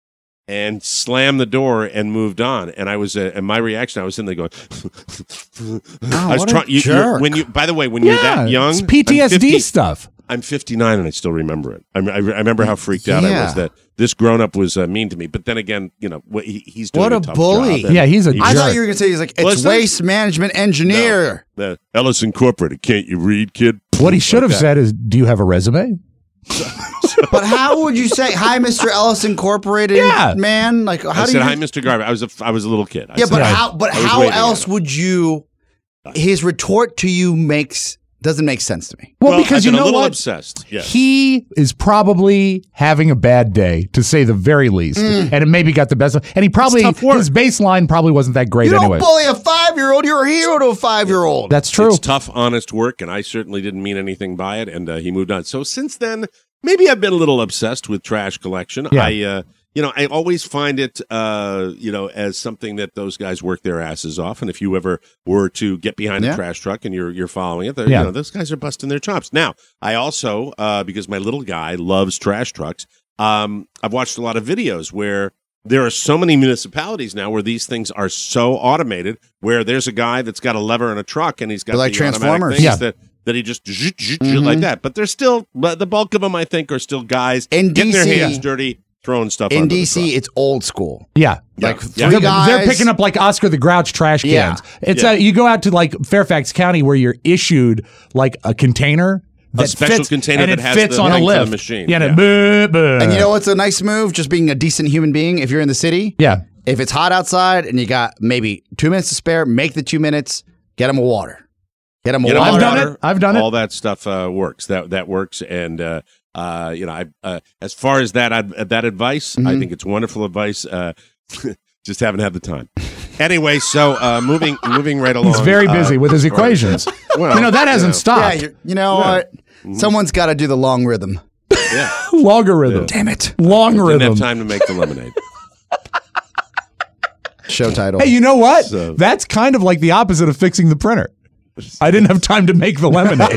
and slammed the door and moved on. And I was, and my reaction, I was in there going, I was trying. When you, by the way, when you're that young, it's PTSD stuff. I'm 59 and I still remember it. I remember how freaked out I was that this grown-up was mean to me. But then again, he's doing what a a tough bully. job. Yeah, he's a jerk. I thought you were going to say he's like, it's waste management engineer. No, the Ellis Incorporated. Can't you read, kid? What he should have said is, do you have a resume? But how would you say, hi, Mr. Ellis Incorporated, man? Like, how I do said, you? hi, Mr. Garvey. I was a little kid. Yeah, but how else would you? His retort to you doesn't make sense to me. Well, because I've been you know a little what? Obsessed. Yes. He is probably having a bad day, to say the very least, and it maybe got the best. And he probably his baseline probably wasn't that great You anyway. don't bully a 5-year-old. You're a hero to a 5-year-old. That's true. It's tough, honest work, and I certainly didn't mean anything by it. And he moved on. So since then, maybe I've been a little obsessed with trash collection. Yeah. I always find it, as something that those guys work their asses off. And if you ever were to get behind a trash truck and you're following it, those guys are busting their chops. Now, I also, because my little guy loves trash trucks, I've watched a lot of videos where there are so many municipalities now where these things are so automated, where there's a guy that's got a lever in a truck and he's got like the Transformers. automatic things that he just like that. But there's still, the bulk of them, I think, are still guys in getting DC, their hands dirty. Throwing stuff in under DC, the truck. it's old school. Yeah. Like They're picking up like Oscar the Grouch trash cans. Yeah. It's you go out to like Fairfax County where you're issued like a container. A special container and that it has fits the on a length of lift. the machine. Yeah, And you know what's a nice move? Just being a decent human being. If you're in the city, if it's hot outside and you got maybe 2 minutes to spare, make the 2 minutes. Get them a water. Get them a water. I've done it. All that stuff works. That works. And as far as that advice, I think it's wonderful advice. Just haven't had the time. Anyway, so moving right along. He's very busy with his equations. Well, that hasn't stopped. Yeah, you know what? Someone's got to do the long rhythm. Yeah. Logarithm. Yeah. Damn it. Logarithm. Didn't have time to make the lemonade. Show title. Hey, you know what? That's kind of like the opposite of fixing the printer. I didn't have time to make the lemonade.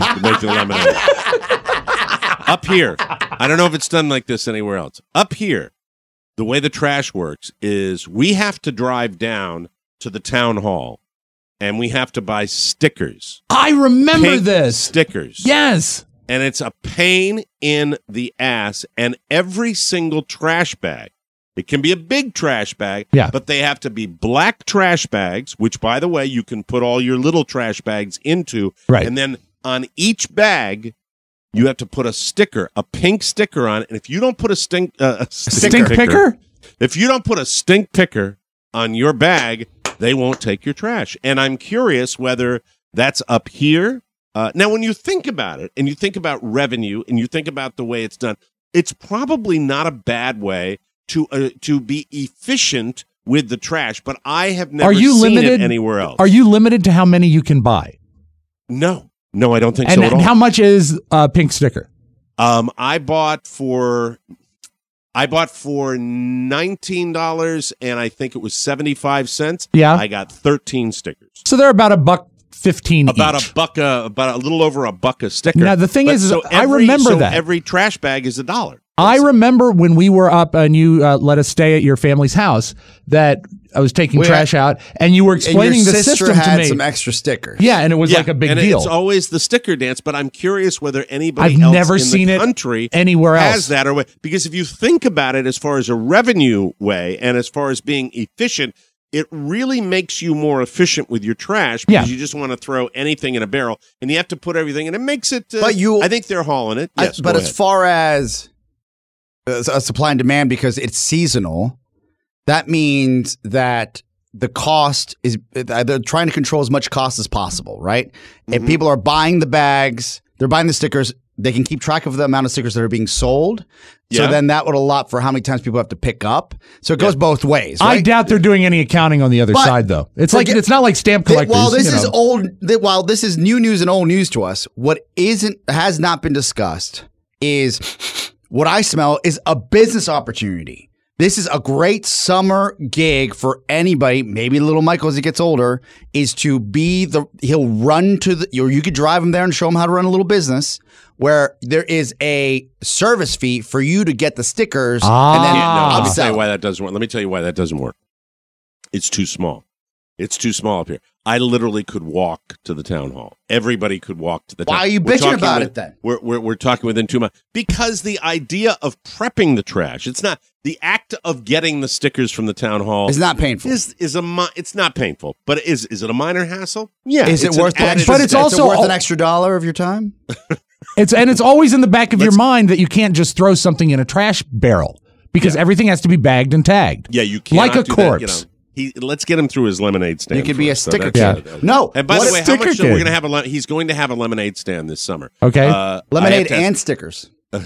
Up here, I don't know if it's done like this anywhere else. Up here, the way the trash works is we have to drive down to the town hall and we have to buy stickers. I remember Pink this. Stickers. Yes. And it's a pain in the ass. And every single trash bag, it can be a big trash bag, but they have to be black trash bags, which, by the way, you can put all your little trash bags into. Right. And then on each bag, you have to put a sticker, a pink sticker on it. And if you don't put a stink picker? If you don't put a stink picker on your bag, they won't take your trash. And I'm curious whether that's up here. Now, when you think about it, and you think about revenue, and you think about the way it's done, it's probably not a bad way to be efficient with the trash. But I have never seen it anywhere else. Are you limited to how many you can buy? No, I don't think so at all. And how much is a pink sticker? I bought for $19, and I think it was 75 cents. Yeah, I got 13 stickers. So they're about $1.15 about each. About a little over $1 a sticker. Now the thing is I remember that every trash bag is $1. I remember when we were up and you let us stay at your family's house that I was taking trash out and you were explaining the system to me. had some extra stickers. Yeah, and it was like a big deal. It's always the sticker dance, but I'm curious whether anybody else in the country anywhere else has that because if you think about it as far as a revenue way and as far as being efficient, it really makes you more efficient with your trash because you just want to throw anything in a barrel and you have to put everything, and it makes it. I think they're hauling it. Yes, but as far as supply and demand, because it's seasonal, that means that the cost is they're trying to control as much cost as possible, right? If people are buying the bags, they're buying the stickers, they can keep track of the amount of stickers that are being sold. So then that would allot for how many times people have to pick up. So it goes both ways. Right? I doubt they're doing any accounting on the other side, though. It's it's not like stamp collectors. While this is new news and old news to us, what has not been discussed is what I smell is a business opportunity. This is a great summer gig for anybody, maybe little Michael as he gets older, is to be he'll run or you could drive him there and show him how to run a little business, where there is a service fee for you to get the stickers and then Let me upsell. tell you why that doesn't work. Let me tell you why that doesn't work. It's too small. It's too small up here. I literally could walk to the town hall. Everybody could walk to the town hall. Why are you bitching about it then? We're talking within 2 months. Because the idea of prepping the trash, it's not the act of getting the stickers from the town hall. It's not painful. It's not painful, but is it a minor hassle? Yeah. Is it worth worth an extra $1 of your time? It's always in the back of your mind that you can't just throw something in a trash barrel because everything has to be bagged and tagged. Yeah, you can't like a do corpse. That, let's get him through his lemonade stand. You could be a first, so sticker that's- kid. No. And by the way, how much kid? we're going to have he's going to have a lemonade stand this summer. Okay. Lemonade and stickers. At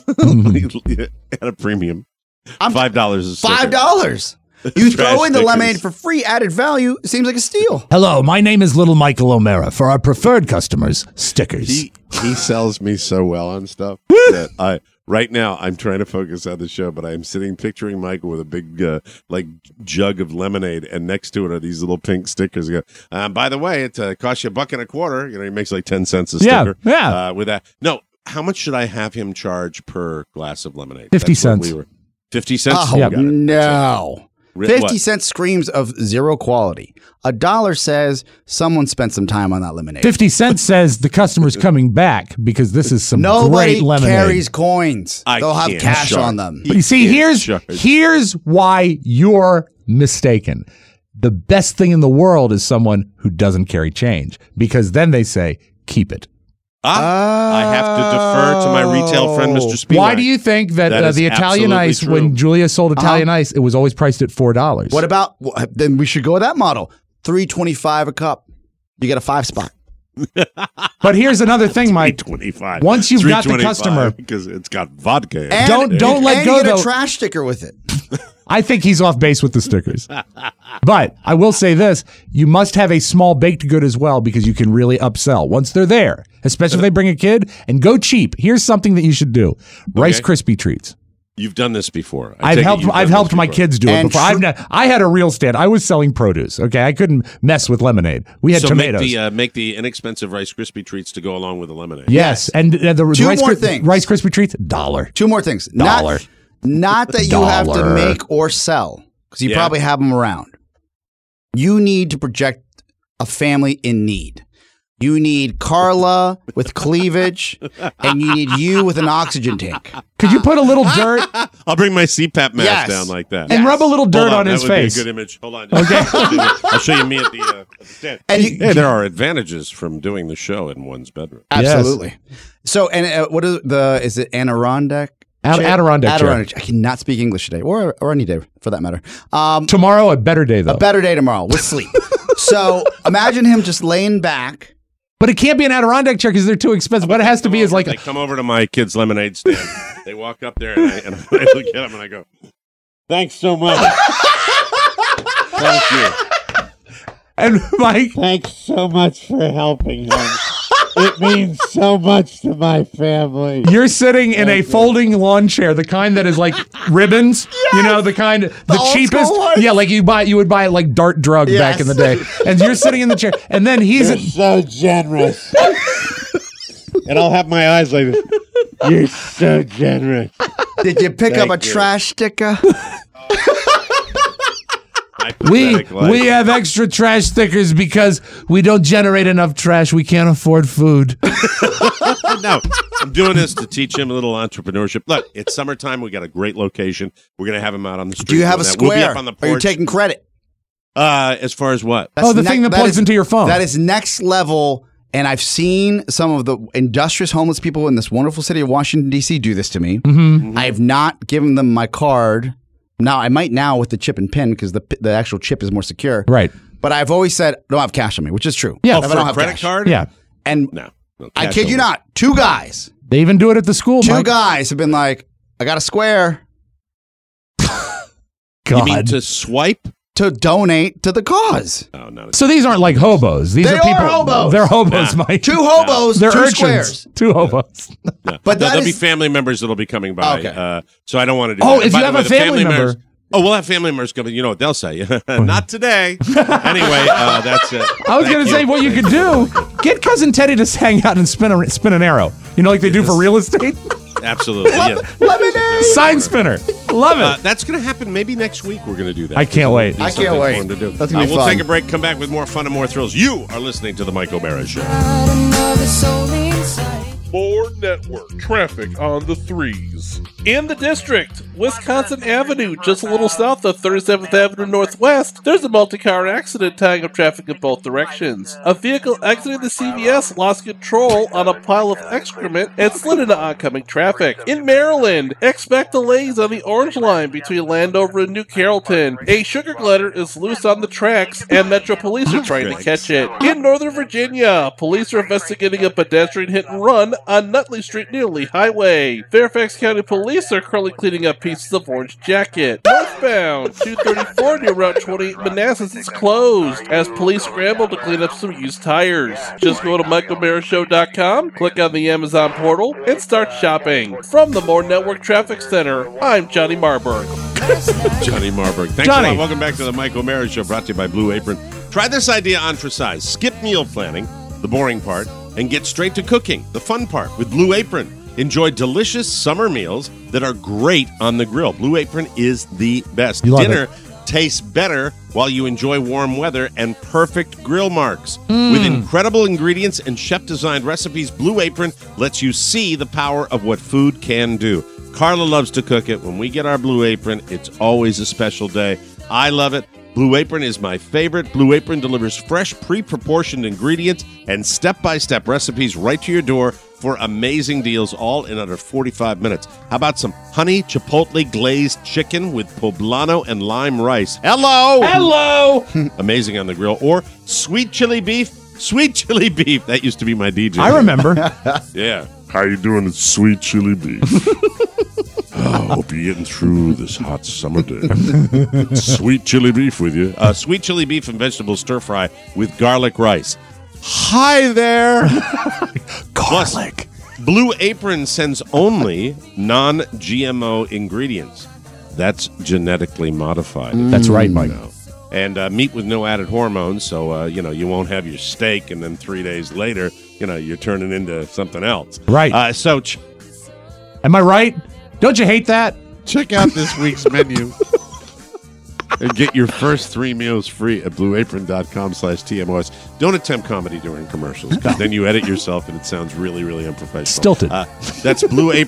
a premium. $5 a sticker. $5. You throw Trash in the stickers. lemonade for free added value. It seems like a steal. Hello, my name is Little Michael O'Mara. For our preferred customers, stickers. He sells me so well on stuff that right now I'm trying to focus on the show, but I'm sitting picturing Michael with a big jug of lemonade, and next to it are these little pink stickers. He goes, by the way, it costs you $1.25. He makes like 10 cents a sticker. Yeah. With that, no. How much should I have him charge per glass of lemonade? 50 That's what cents. 50 cents. Oh, You got it. no. What? 50 cents screams of zero quality. $1 says someone spent some time on that lemonade. 50 cents says the customer's coming back because this is some Nobody great lemonade. carries coins. They'll have can't cash charge. on them. But you see, here's why you're mistaken. The best thing in the world is someone who doesn't carry change because then they say, keep it. I have to defer to my retail friend, Mr. Spielwein. Why do you think that That is the Italian absolutely Ice, true. when Julia sold Italian Ice, it was always priced at $4? What about, then we should go with that model. $3.25 a cup. You get a 5 spot. But here's another thing, Mike. $3.25. Once you've got the $3.25 customer, because it's got vodka. in it. And don't let and go, you get though. a trash sticker with it. I think he's off base with the stickers. But I will say this, you must have a small baked good as well because you can really upsell once they're there, especially if they bring a kid, and go cheap. Here's something that you should do. Rice Krispie treats. You've done this before. I've helped my kids do it before. I had a real stand. I was selling produce. Okay, I couldn't mess with lemonade. We had tomatoes. Make the inexpensive Rice Krispie treats to go along with the lemonade. Yes, and the Two Rice more things. Rice Krispie treats, $1. 2 more things. $1. Not that you have to $1. make or sell, because you Yeah. probably have them around. You need to project a family in need. You need Carla with cleavage, and you need you with an oxygen tank. Could you put a little dirt I'll bring my CPAP mask Yes. down like that. and rub a little dirt Hold on his that would face? Be a good image. Hold on. Okay. I'll show you me at the stand. And Hey, there are advantages from doing the show in one's bedroom. Absolutely. So, and what is it Adirondack? Adirondack chair. I cannot speak English today, or any day for that matter. Tomorrow, a better day, though. A better day tomorrow with sleep. So imagine him just laying back. But it can't be an Adirondack chair because they're too expensive. What it has to be is like They come over to my kid's lemonade stand. They walk up there, and I look at them and I go, "Thanks so much. Thank you. And Mike, Thanks so much for helping him. It means so much to my family. you're sitting in a folding lawn chair, the kind that is like ribbons. You know, the kind, the old cheapest. school ones. Yeah, like you would buy it like Dart Drug back in the day. And you're sitting in the chair, and then You're so generous. And I'll have my eyes like this. You're so generous. Did you pick up a Thank you. trash sticker? we have extra trash stickers because we don't generate enough trash. We can't afford food. No, I'm doing this to teach him a little entrepreneurship. Look, it's summertime. We got a great location. We're going to have him out on the street. Do you have a doing that. We'll be square? up on the Are you porch. taking credit? As far as what? Oh, the thing that plugs into your phone. That is next level. And I've seen some of the industrious homeless people in this wonderful city of Washington, D.C. do this to me. Mm-hmm. I have not given them my card. Now, I might now with the chip and pin because the actual chip is more secure. Right. But I've always said, don't have cash on me, which is true. Yeah. If I For don't a have credit cash. card? Yeah. And No. I cash kid you only. not, 2 guys. They even do it at the school, 2 Mike. guys have been like, I got a square God. You mean to swipe? to donate to the cause. Oh, no. So these aren't like hobos. These They are people. are hobos. They're hobos, Mike. 2 hobos, They're 2 urchins. squares. 2 hobos. No. But that there'll be is- family members that'll be coming by. Okay. So I don't want to do Oh, that. if By you the have way, a the family members- member- Oh, we'll have family members coming. You know what they'll say? Not today. Anyway, that's it. I was Thank going to you. say what you could do. Get Cousin Teddy to hang out and spin an arrow. You know, like they do for real estate? Absolutely. Yeah. Lemonade! Sign spinner. Love it. That's going to happen maybe next week. We're going to do that. I can't wait. I can't wait. To do. That's gonna be we'll fun. take a break, come back with more fun and more thrills. You are listening to The Mike O'Mara Show. More network traffic on the threes. In the district, Wisconsin Avenue, just a little south of 37th Avenue Northwest, there's a multi-car accident tying up traffic in both directions. A vehicle exiting the CVS lost control on a pile of excrement and slid into oncoming traffic. In Maryland, expect delays on the Orange Line between Landover and New Carrollton. A sugar glider is loose on the tracks and Metro Police are trying to catch it. In Northern Virginia, police are investigating a pedestrian hit and run on Nutley Street near Lee Highway. Fairfax County Police are currently cleaning up pieces of orange jacket. Northbound, 234 near Route 28 Manassas is closed as police scramble to clean up some used tires. Just go to MikeOMaraShow.com, click on the Amazon portal, and start shopping. From the More Network Traffic Center, I'm Johnny Marburg. Johnny Marburg. Thanks Johnny. a lot. Welcome back to the Mike O'Mara Show, brought to you by Blue Apron. Try this idea on for size. Skip meal planning, the boring part, and get straight to cooking, the fun part, with Blue Apron. Enjoy delicious summer meals that are great on the grill. Blue Apron is the best. Dinner tastes better while you enjoy warm weather and perfect grill marks. With incredible ingredients and chef-designed recipes, Blue Apron lets you see the power of what food can do. Carla loves to cook it. When we get our Blue Apron, it's always a special day. I love it. Blue Apron is my favorite. Blue Apron delivers fresh, pre-proportioned ingredients and step-by-step recipes right to your door for amazing deals, all in under 45 minutes. How about some honey chipotle glazed chicken with poblano and lime rice? Hello! Hello! Amazing on the grill. Or sweet chili beef. Sweet chili beef. That used to be my DJ. I remember. Yeah. How you doing? It's sweet chili beef. Hope you're getting through this hot summer day. Sweet chili beef with you. Sweet chili beef and vegetable stir fry with garlic rice. Hi there. Garlic. Plus, Blue Apron sends only non-GMO ingredients. That's genetically modified. That's right, Mike. And meat with no added hormones, so you won't have your steak, and then 3 days later, you're turning into something else. Right. Am I right? Don't you hate that? Check out this week's menu and get your first 3 meals free at blueapron.com/TMOS. Don't attempt comedy during commercials. Then you edit yourself and it sounds really, really unprofessional. Stilted. That's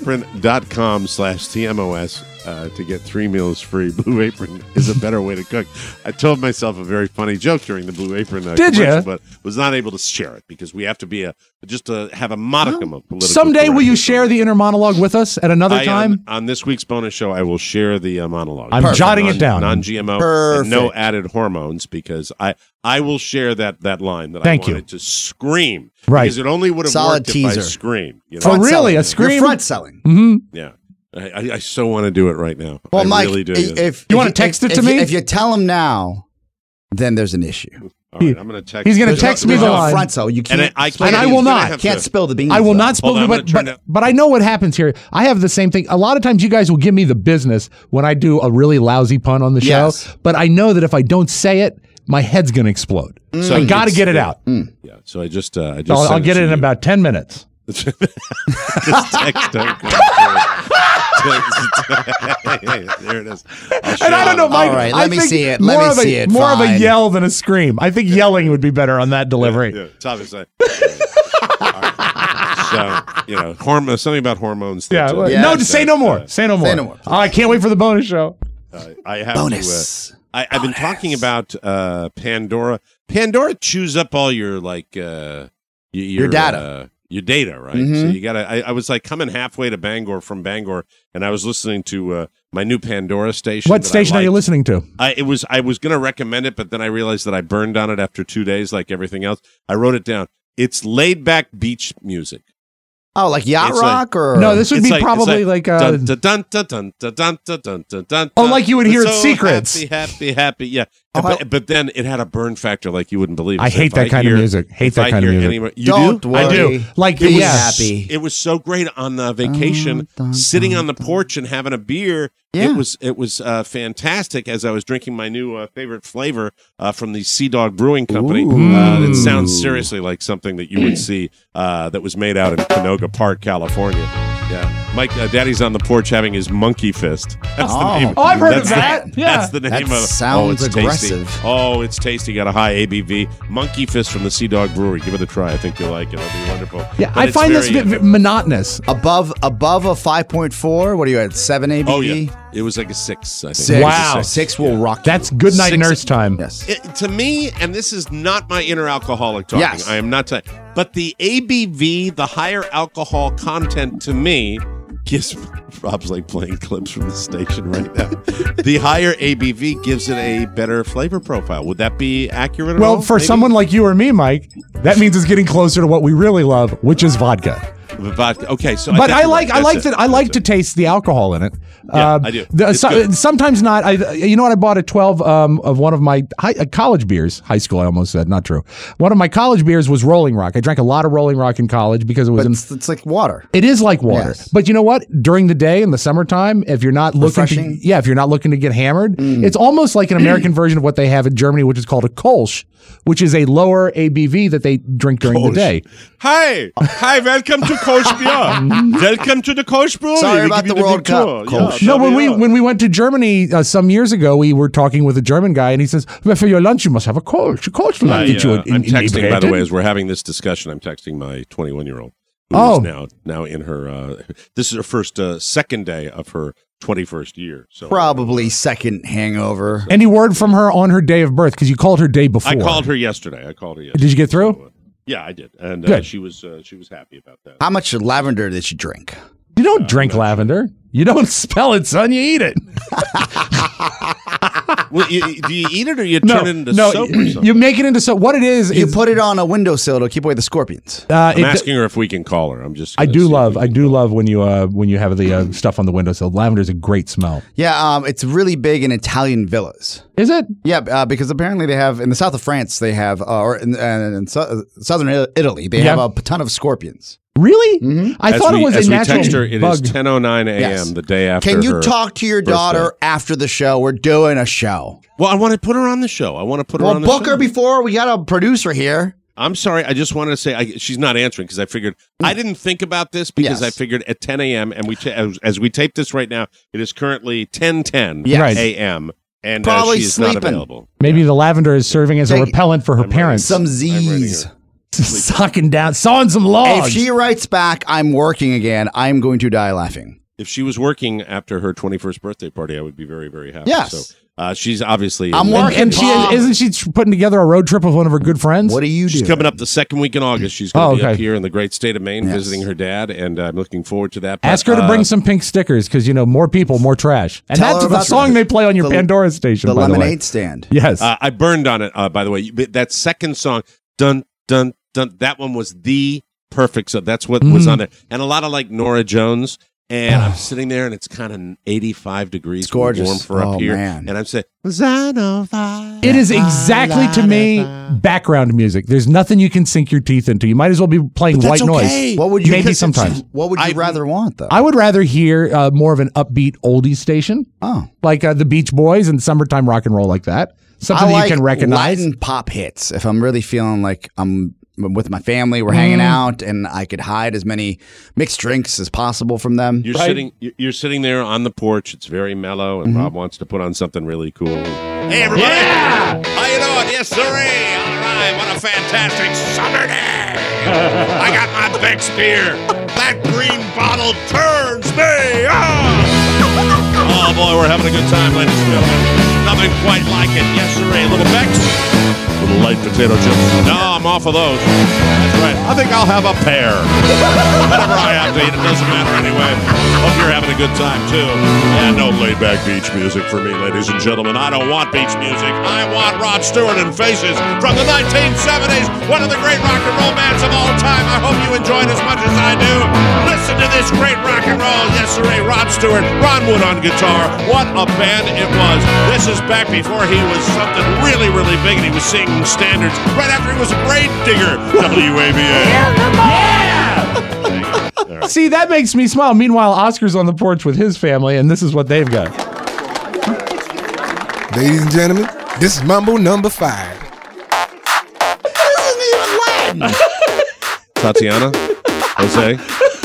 blueapron.com/TMOS to get 3 meals free. Blue Apron is a better way to cook. I told myself a very funny joke during the Blue Apron Did commercial, you? but was not able to share it because we have to be just to have a modicum of political Someday will you correctness. share the inner monologue with us at another time? On this week's bonus show, I will share the monologue. I'm jotting it down. Non-GMO and no added hormones, because I will share that line that Thank I you. wanted to scream. Right. Because it only would have Solid worked if I teaser. screamed. Oh, really? A scream? You're front selling. Mm-hmm. Yeah. I so want to do it right now. Well, I Mike, really do. if You wanna text it to if me? If you tell him now, then there's an issue. All right, I'm going to text. He's going to There's text no- me there's the no line. front sell. You can't. And I And I will not. Can't spill the beans. I will though. not spill Hold on, the I'm gonna turn but I know what happens here. I have the same thing. A lot of times you guys will give me the business when I do a really lousy pun on the show, Yes. but I know that if I don't say it, my head's going to explode. So I got to get it out. Yeah. So I just. I'll I'll get it in about 10 minutes. This text don't come through. There it is. And I don't know, Mike. All right, I let me think see it. more Let me of a- see it. More of a Fine. yell than a scream. I think yelling would be better on that delivery. Yeah, it's obviously. So, something about hormones. Yeah. that, well, yeah, no, just say no more. Say no more. Say no more. Oh, I can't wait for the bonus show. I have Bonus. to. I've been talking about Pandora. Pandora chews up all your your data. Your data, right? Mhm. So you gotta. I was like coming halfway to Bangor from Bangor, and I was listening to my new Pandora station. What that I station are you liked. listening to? I was going to recommend it, but then I realized that I burned on it after 2 days, like everything else. I wrote it down. It's laid back beach music. Oh, like yacht It's like- rock or No, this would It's be like- it's probably like dun, dun, dun, dun, dun, dun, dun, dun, dun, dun, dun, Oh, like you would hear so it Secrets. Happy. Yeah. But then it had a burn factor like you wouldn't believe. I So hate if that kind of music. Hate if that I kind of hear music. any- you Don't do? worry. I do. Like Be yeah. happy. It was so great on vacation, sitting on the porch and having a beer. Yeah. It was fantastic as I was drinking my new favorite flavor from the Sea Dog Brewing Company. It sounds seriously like something that you would see that was made out in Canoga. Cayuga Park, California. Yeah, Mike, Daddy's on the porch having his monkey fist. That's the name. Oh, I've heard of that. Yeah. That's the name That of it. sounds it's aggressive. Tasty. Oh, it's tasty. Got a high ABV. Monkey Fist from the Sea Dog Brewery. Give it a try. I think you'll like it. It'll be wonderful. Yeah, But I it's find this very, monotonous. Above a 5.4. What are you at? 7 ABV? Oh, yeah. It was like a 6, I think. 6. Wow. 6 will rock. That's good night 6 nurse time. Yes. To me, and this is not my inner alcoholic talking. Yes. I am not saying. But the ABV, the higher alcohol content to me, gives Rob's like playing clips from the station right now. The higher ABV gives it a better flavor profile. Would that be accurate? Well, at all? for Maybe? someone like you or me, Mike, that means it's getting closer to what we really love, which is vodka. Vodka. Okay, so But I think like that's it. I like to taste the alcohol in it. Yeah, I do. It's good. Sometimes not. You know what? I bought a 12 of one of my college beers. High school, I almost said. Not true. One of my college beers was Rolling Rock. I drank a lot of Rolling Rock in college because it was. It's like water. It is like water. Yes. But you know what? During the day in the summertime, if you're not looking to, Refreshing. if you're not looking to get hammered, it's almost like an American version of what they have in Germany, which is called a Kolsch, which is a lower ABV that they drink during the day. Hi, welcome to Kolsch Beer. Welcome to the Kolsch Brewery. Sorry We about give the you World big Cup, tour. Kolsch. Yeah, No, when we went to Germany some years ago, we were talking with a German guy, and he says, "Well, for your lunch, you must have a Kolsch. A Kolsch will not get you I'm texting, by the inebriated." way, as we're having this discussion, I'm texting my 21-year-old who Oh. is now in her, this is her first, second day of her 21st year. So Probably second hangover. Any word from her on her day of birth? Because you called her day before. I called her yesterday. Did you get through? Yeah, I did. And Good. she was happy about that. How much lavender did you drink? You don't drink lavender. You don't smell it, son. You eat it. Well, do you eat it or you turn it into soap or something? You make it into soap. What it is You put it on a windowsill to keep away the scorpions. I'm asking her if we can call her. I'm just. I do love when you have the stuff on the windowsill. Lavender is a great smell. Yeah, it's really big in Italian villas. Is it? Yeah, because apparently they have in the south of France they have, or in southern Italy they have a ton of scorpions. Really? Mm-hmm. I thought it was a natural text her, it bug. is 10:09 a.m. Yes. the day after. Can you her talk to your birthday. daughter after the show? We're doing a show. Well, I want to put her on the show. I want to put her Well, on the book show. her before. We got a producer here. I'm sorry. I just wanted to say she's not answering because I figured I didn't think about this because Yes. I figured at 10 a.m. and as we tape this right now, it is currently 10:10 Yes. a.m. and Probably she is not sleeping. available. Maybe the lavender is serving as a Take- repellent for her parents. Some Z's. Sucking down, sawing some logs. If she writes back, I'm working again, I'm going to die laughing. If she was working after her 21st birthday party, I would be very, very happy. Yes. So she's obviously. I'm working. and isn't she putting together a road trip with one of her good friends? What do you do? She's coming up the second week in August. She's going to be okay. up here in the great state of Maine Yes. visiting her dad, and I'm looking forward to that. Ask But, her to bring some pink stickers because more people, more trash. And Tell that's her the about song they play on your the- Pandora station. The by the way. lemonade stand. Yes. I burned on it, by the way. That second song, dun, dun, dun, that one was the perfect. So that's what was on it. And a lot of like Nora Jones. And I'm sitting there and it's kind of 85 degrees gorgeous. warm for up Oh, here. man. And I'm saying, It is exactly to me background music. There's nothing you can sink your teeth into. You might as well be playing But white that's okay. noise. What would you Maybe sometimes. What would you rather want though? I would rather hear more of an upbeat oldie station, like the Beach Boys and summertime rock and roll like that. Something I that like you can recognize. Latin pop hits. If I'm really feeling like I'm with my family, we're hanging out, and I could hide as many mixed drinks as possible from them. you're sitting there on the porch. It's very mellow, and Rob wants to put on something really cool. Hey, everybody! Yeah! How you doing? Yes, sir. All right, what a fantastic summer day! I got my Beck's beer. That green bottle turns me on. Oh boy, we're having a good time, ladies and gentlemen. Nothing quite like it. Yes, sir. A little Beck's. Little light potato chips. No, I'm off of those. That's right. I think I'll have a pear. Whatever I have to eat, it doesn't matter anyway. Hope you're having a good time, too. And no laid-back beach music for me, ladies and gentlemen. I don't want beach music. I want Rod Stewart and Faces from the 1970s, one of the great rock and roll bands of all time. I hope you enjoyed as much as I do. Listen to this great rock and roll. Yes, sir, Rod Stewart, Ron Wood on guitar. What a band it was. This is back before he was something really, really big, and he was singing standards right after he was a grave digger. WABA. See, that makes me smile. Meanwhile, Oscar's on the porch with his family, and this is what they've got. Ladies and gentlemen, this is Mambo number 5. This isn't even Latin. Tatiana, Jose.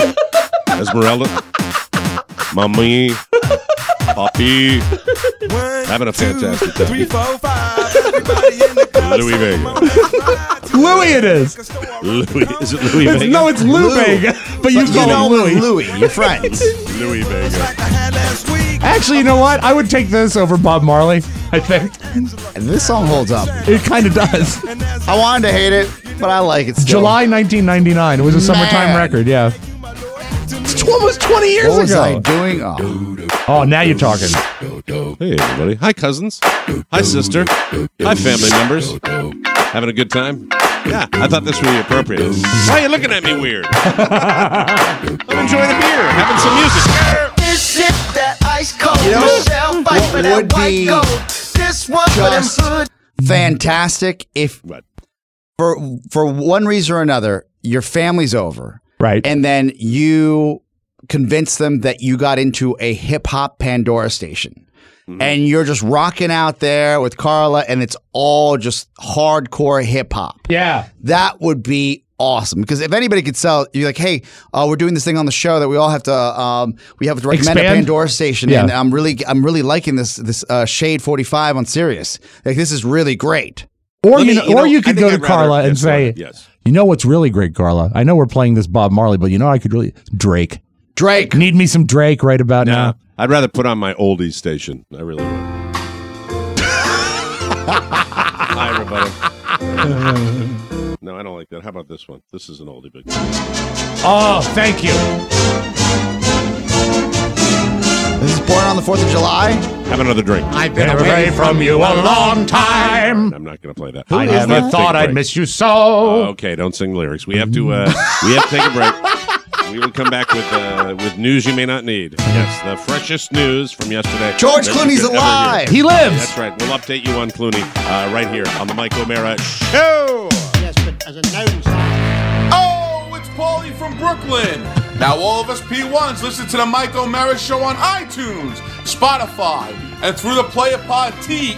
Esmeralda, Mommy, Poppy, having a fantastic time. 3, 4, 5. Everybody in the club. Louis Vega. Louis it is. Louis, is it Louis Vega? No, it's Lou Vega. But you call him Louis. Louis, your friends. Louis Vega. Actually, you know what? I would take this over Bob Marley, I think. And this song holds up. It kind of does. I wanted to hate it, but I like it still. July 1999. It was a summertime record, yeah. It's almost 20 years What was ago. I doing? Oh, now you're talking. Hey, everybody. Hi, cousins. Hi, sister. Hi, family members. Having a good time? Yeah, I thought this would be appropriate. Why are you looking at me weird? I'm enjoying a beer, having some music. This is that ice cold You know Michelle fight for what that would white be gold. This one for them just hood. fantastic if for one reason or another your family's over, right? And then you convince them that you got into a hip hop Pandora station. And you're just rocking out there with Carla, and it's all just hardcore hip hop. Yeah. That would be awesome. Because if anybody could sell, you're like, hey, we're doing this thing on the show that we all have to recommend Expand? a Pandora station, Yeah. and I'm really liking this Shade 45 on Sirius. Like, this is really great. Or Let me- you I could think go to I'd rather- Carla and yes, say, go ahead, yes. you know what's really great, Carla? I know we're playing this Bob Marley, but you know I could really Drake. Need me some Drake right about now. I'd rather put on my oldies station. I really would. Hi, everybody. No, I don't like that. How about this one? This is an oldie big. Oh, thank you. This is born on the 4th of July. Have another drink. I've been away from you a long time. I'm not going to play that. I never thought I'd miss you so. Okay, don't sing lyrics. We have to take a break. We will come back with news you may not need. Yes, the freshest news from yesterday. George that you Clooney's could ever alive. hear. He lives. That's right. We'll update you on Clooney right here on the Mike O'Mara Show. Yes, but as a known Oh, it's Paulie from Brooklyn. Now all of us P1s listen to the Mike O'Mara Show on iTunes, Spotify, and through the PlayerPod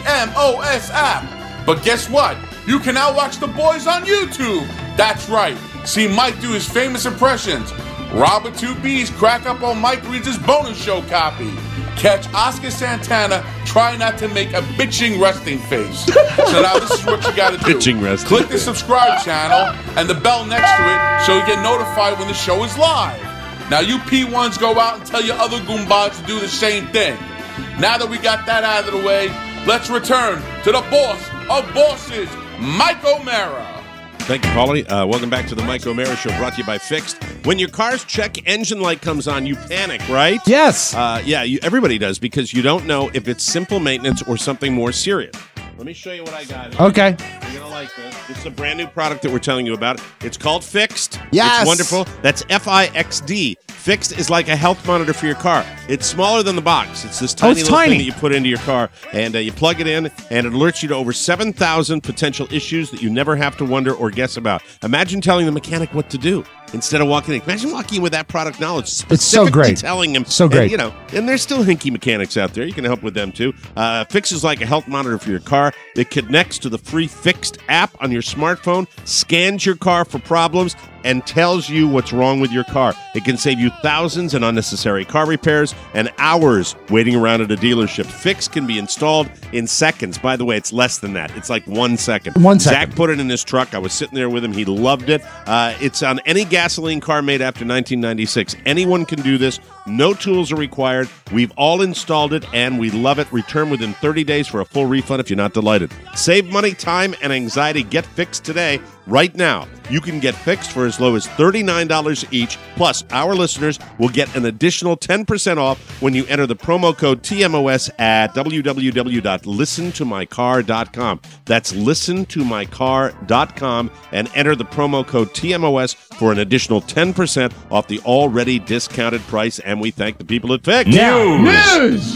TMOS app. But guess what? You can now watch the boys on YouTube. That's right. See Mike do his famous impressions. Robert 2B's crack up on Mike reads his bonus show copy. Catch Oscar Santana try not to make a bitching resting face. So now this is what you gotta do. Bitching resting Click the face. subscribe channel and the bell next to it so you get notified when the show is live. Now you P1s go out and tell your other Goombas to do the same thing. Now that we got that out of the way, let's return to the boss of bosses, Mike O'Mara. Thank you, Paulie. Welcome back to the Mike O'Mara Show, brought to you by Fixed. When your car's check engine light comes on, you panic, right? Yes. Everybody does, because you don't know if it's simple maintenance or something more serious. Let me show you what I got here. Okay. You're going to like this. This is a brand new product that we're telling you about. It's called Fixed. Yes. It's wonderful. That's Fixd. Fixed is like a health monitor for your car. It's smaller than the box. It's this tiny little thing that you put into your car, and you plug it in, and it alerts you to over 7,000 potential issues that you never have to wonder or guess about. Imagine telling the mechanic what to do instead of walking in. Imagine walking in with that product knowledge. It's so great. Telling him. So great. And, and there's still hinky mechanics out there. You can help with them, too. Fixed is like a health monitor for your car. It connects to the free Fixed app on your smartphone, scans your car for problems, and tells you what's wrong with your car. It can save you thousands in unnecessary car repairs and hours waiting around at a dealership. Fix can be installed in seconds. By the way, it's less than that. It's like 1 second. 1 second. Zach put it in his truck. I was sitting there with him. He loved it. It's on any gasoline car made after 1996. Anyone can do this. No tools are required. We've all installed it, and we love it. Return within 30 days for a full refund if you're not delighted. Save money, time, and anxiety. Get Fixed today. Right now, you can get Fixed for as low as $39 each. Plus, our listeners will get an additional 10% off when you enter the promo code TMOS at www.listentomycar.com. That's listentomycar.com and enter the promo code TMOS for an additional 10% off the already discounted price. And we thank the people at Fixed. News!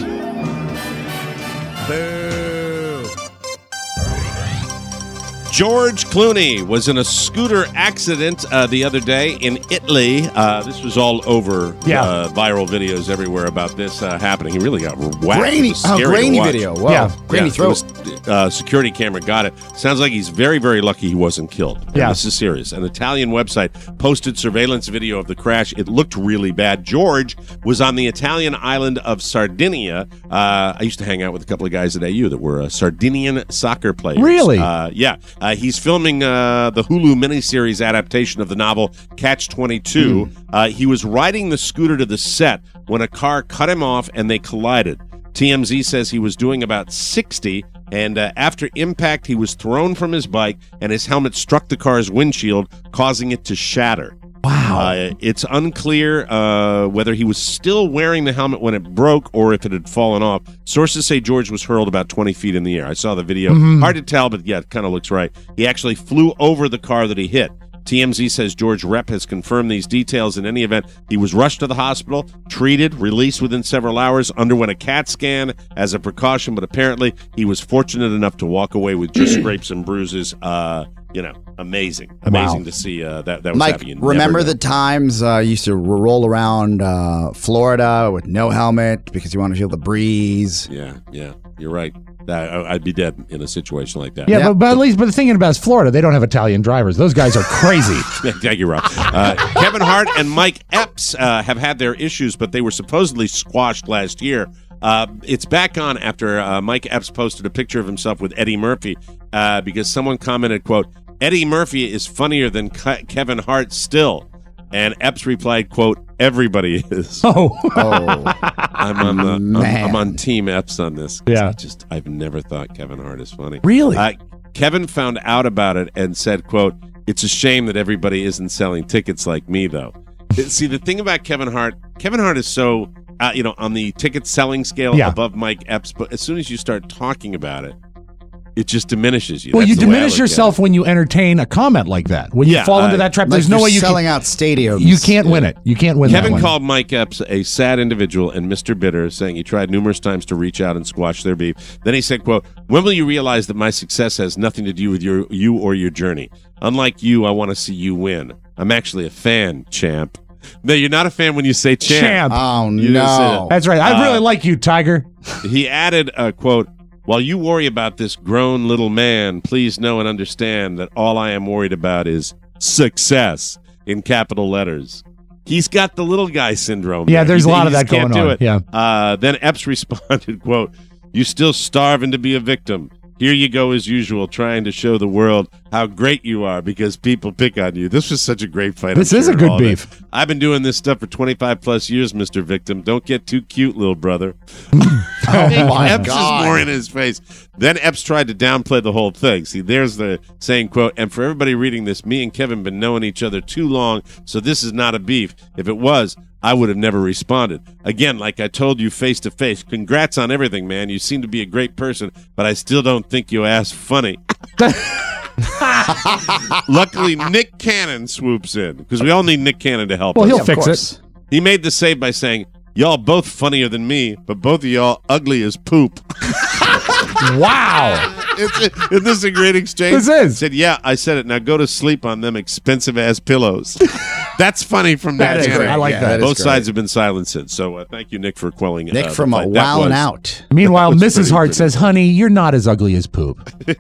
George Clooney was in a scooter accident the other day in Italy. This was all over viral videos everywhere about this happening. He really got whacked. Grainy video. Whoa. Yeah. Grainy throat. Security camera got it. Sounds like he's very, very lucky he wasn't killed. And this is serious. An Italian website posted surveillance video of the crash. It looked really bad. George was on the Italian island of Sardinia. I used to hang out with a couple of guys at AU that were Sardinian soccer players. Really? Yeah. He's filming the Hulu miniseries adaptation of the novel Catch-22. He was riding the scooter to the set when a car cut him off and they collided. TMZ says he was doing about 60, and after impact, he was thrown from his bike, and his helmet struck the car's windshield, causing it to shatter. Wow. It's unclear whether he was still wearing the helmet when it broke or if it had fallen off. Sources say George was hurled about 20 feet in the air. I saw the video. Hard to tell, but yeah, it kind of looks right. He actually flew over the car that he hit. TMZ says George Rep has confirmed these details. In any event, he was rushed to the hospital, treated, released within several hours, underwent a CAT scan as a precaution, but apparently he was fortunate enough to walk away with just scrapes and bruises. Amazing to see that was Mike, happening. remember the times you used to roll around Florida with no helmet because you want to feel the breeze? Yeah, you're right. I'd be dead in a situation like that. Yeah, but at least, but the thing about Florida, they don't have Italian drivers. Those guys are crazy. Yeah, you're right. Kevin Hart and Mike Epps have had their issues, but they were supposedly squashed last year. It's back on after Mike Epps posted a picture of himself with Eddie Murphy because someone commented, quote, "Eddie Murphy is funnier than Kevin Hart still." And Epps replied, quote, "Everybody is." I'm on Team Epps on this. Yeah. I've never thought Kevin Hart is funny. Really? Kevin found out about it and said, quote, "It's a shame that everybody isn't selling tickets like me, though." See, the thing about Kevin Hart is so, on the ticket selling scale above Mike Epps, but as soon as you start talking about it, it just diminishes you. Well, That's you the way I diminish look at yourself when you entertain a comment like that. When you fall into that trap, there's no way you selling out stadiums. You can't win it. You can't win that Kevin one. called Mike Epps a sad individual and Mr. Bitter, saying he tried numerous times to reach out and squash their beef. Then he said, quote, "When will you realize that my success has nothing to do with you or your journey? Unlike you, I want to see you win. I'm actually a fan, champ." No, you're not a fan when you say champ. Oh, You didn't say no. that. That's right. I really like you, Tiger. He added, quote, "While you worry about this grown little man, please know and understand that all I am worried about is success," in capital letters. He's got the little guy syndrome. Yeah, there. there's a lot of He that just can't going do on. it. Yeah. Then Epps responded, quote, "You still starving to be a victim. Here you go as usual, trying to show the world how great you are because people pick on you." This was such a great fight. This is a good beef. I've been doing this stuff for 25 plus years, Mr. Victim. Don't get too cute, little brother. my Epps God. is more in his face. Then Epps tried to downplay the whole thing. See, there's the saying, quote, "And for everybody reading this, me and Kevin been knowing each other too long, so this is not a beef. If it was, I would have never responded. Again, like I told you face to face, congrats on everything, man. You seem to be a great person, but I still don't think you ass funny." Luckily, Nick Cannon swoops in because we all need Nick Cannon to help us. Well, he'll fix it. He made the save by saying, "Y'all both funnier than me, but both of y'all ugly as poop." Wow. Isn't this a great exchange? This is. He said, "Yeah, I said it. Now go to sleep on them expensive ass pillows." That's funny from That Nick is Cannon. great. I like that. Both sides have been silent since. So thank you, Nick, for quelling Nick the from fight. a That wowing was- out. Meanwhile, was Mrs. pretty Hart good. says, "Honey, you're not as ugly as poop."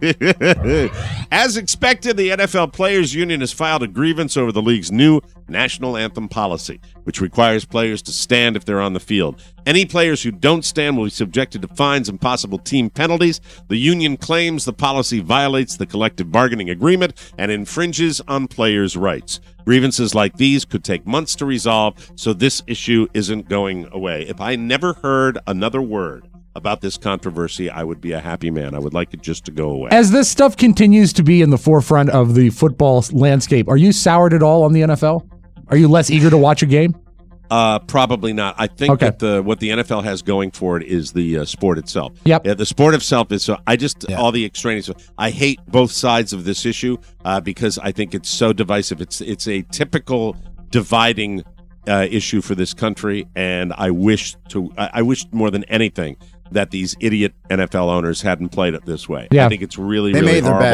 As expected, the NFL Players Union has filed a grievance over the league's new national anthem policy, which requires players to stand if they're on the field. Any players who don't stand will be subjected to fines and possible team penalties. The union claims the policy violates the collective bargaining agreement and infringes on players' rights. Grievances like these could take months to resolve, so this issue isn't going away. If I never heard another word about this controversy, I would be a happy man. I would like it just to go away. As this stuff continues to be in the forefront of the football landscape, are you soured at all on the NFL? Are you less eager to watch a game? Probably not. I think that what the NFL has going for it is the sport itself. Yep. Yeah, the sport itself is. All the extraneous. I hate both sides of this issue because I think it's so divisive. It's a typical dividing issue for this country, and I wish more than anything that these idiot NFL owners hadn't played it this way. Yeah. I think it's really They really made their horrible. bed.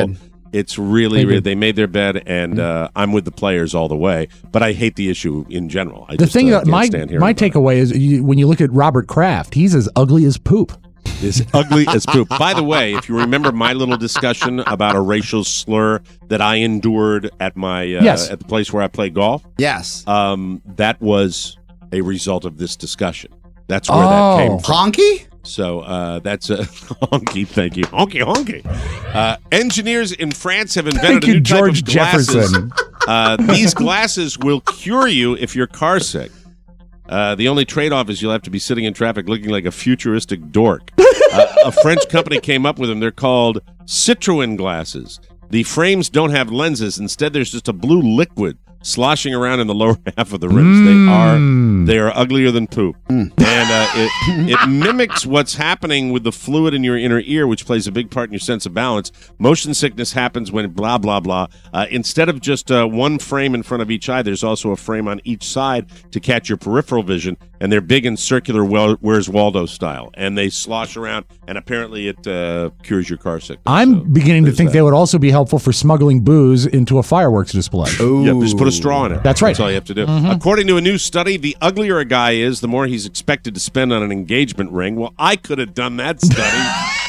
It's really they made their bed, and I'm with the players all the way. But I hate the issue in general. The thing that my takeaway is when you look at Robert Kraft, he's as ugly as poop. Is ugly as poop. By the way, if you remember my little discussion about a racial slur that I endured at my at the place where I play golf, yes, that was a result of this discussion. That's where that came from. Honky? So that's a honky. Thank you, honky. Engineers in France have invented a new type of glasses. These glasses will cure you if you're car sick. The only trade-off is you'll have to be sitting in traffic looking like a futuristic dork. A French company came up with them. They're called Citroën glasses. The frames don't have lenses. Instead, there's just a blue liquid sloshing around in the lower half of the rims. They are uglier than poop. And it mimics what's happening with the fluid in your inner ear, which plays a big part in your sense of balance. Motion sickness happens when blah, blah, blah. Instead of just one frame in front of each eye, there's also a frame on each side to catch your peripheral vision. And they're big and circular, Where's Waldo style. And they slosh around, and apparently it cures your car sickness. I'm beginning to think they would also be helpful for smuggling booze into a fireworks display. Yep, just put a straw in it. That's right. That's all you have to do. According to a new study, the uglier a guy is, the more he's expected to spend on an engagement ring. Well, I could have done that study.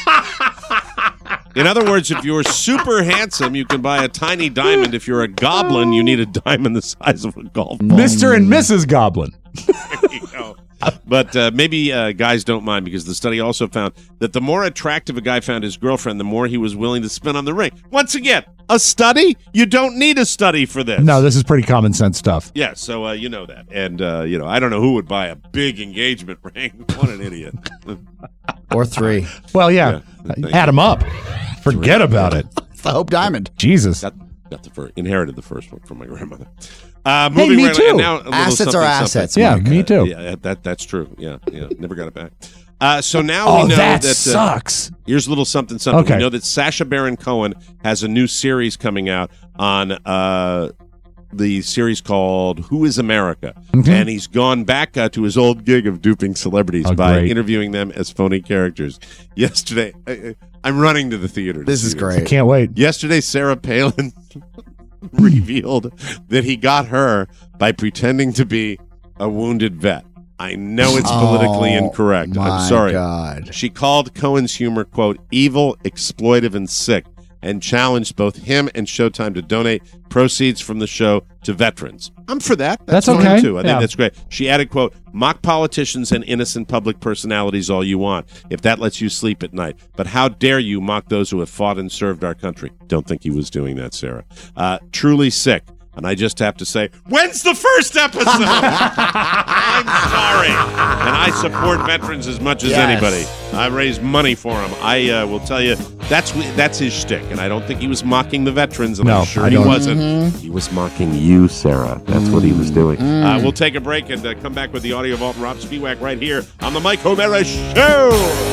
In other words, if you're super handsome, you can buy a tiny diamond. If you're a goblin, you need a diamond the size of a golf ball. Mr. and Mrs. Goblin. There you go. But maybe guys don't mind, because the study also found that the more attractive a guy found his girlfriend, the more he was willing to spend on the ring. Once again, a study? You don't need a study for this. No, this is pretty common sense stuff. Yeah, so you know that. And, I don't know who would buy a big engagement ring. What an idiot. Or 3. Well, yeah. Add them up. Forget about it. It's the Hope Diamond. Jesus. Inherited the first one from my grandmother. Hey, me right too. Now, Assets are assets. Yeah, me too. Yeah, that's true. Yeah, never got it back. So now we know that sucks. Here's a little something. Okay. We know that Sacha Baron Cohen has a new series coming out on the series called Who is America? And he's gone back to his old gig of duping celebrities by interviewing them as phony characters. Yesterday, I'm running to the theater. This is great. I can't wait. Yesterday, Sarah Palin revealed that he got her by pretending to be a wounded vet. I know it's politically incorrect. I'm sorry. God. She called Cohen's humor, quote, evil, exploitive, and sick, and challenged both him and Showtime to donate proceeds from the show to veterans. I'm for that. That's fine, okay. too. I think that's great. She added, quote, mock politicians and innocent public personalities all you want, if that lets you sleep at night. But how dare you mock those who have fought and served our country? Don't think he was doing that, Sarah. Truly sick. And I just have to say, when's the first episode? I'm sorry. And I support veterans as much as anybody. I raise money for them. I will tell you, that's his shtick. And I don't think he was mocking the veterans, and I'm sure he wasn't. He was mocking you, Sarah. That's what he was doing. We'll take a break and come back with the audio vault and Rob Spiewak right here on the Mike O'Mara Show.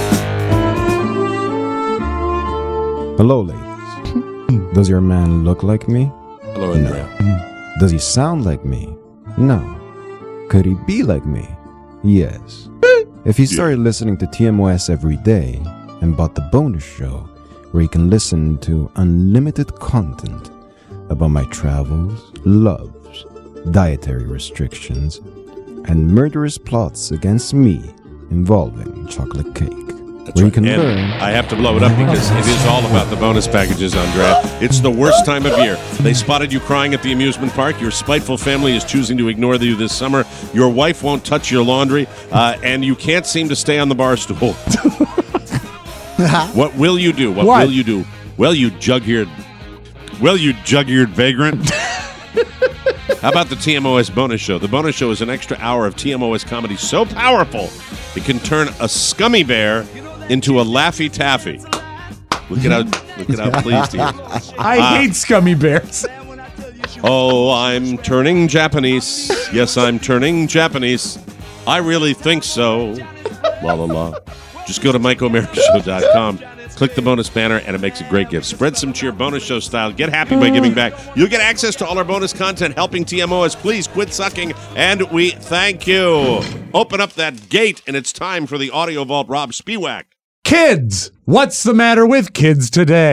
Hello, ladies. Does your man look like me? Hello, Andrea. No. Does he sound like me? No. Could he be like me? Yes. If he started listening to TMOS every day and bought the bonus show, where he can listen to unlimited content about my travels, loves, dietary restrictions, and murderous plots against me involving chocolate cake. That's right. And I have to blow it up because it is all about the bonus packages, Andrea. It's the worst time of year. They spotted you crying at the amusement park. Your spiteful family is choosing to ignore you this summer. Your wife won't touch your laundry, and you can't seem to stay on the bar stool. What will you do? What will you do? Well, you jug-eared vagrant. How about the TMOS bonus show? The bonus show is an extra hour of TMOS comedy so powerful it can turn a scummy bear into a Laffy Taffy. Look at how pleased he is. I hate scummy bears. Oh, I'm turning Japanese. Yes, I'm turning Japanese. I really think so. La la la. Just go to MikeO'MaraShow.com. Click the bonus banner, and it makes a great gift. Spread some cheer bonus show style. Get happy by giving back. You'll get access to all our bonus content helping TMOS. Please quit sucking, and we thank you. Open up that gate, and it's time for the Audio Vault. Rob Spiewak. Kids! What's the matter with kids today?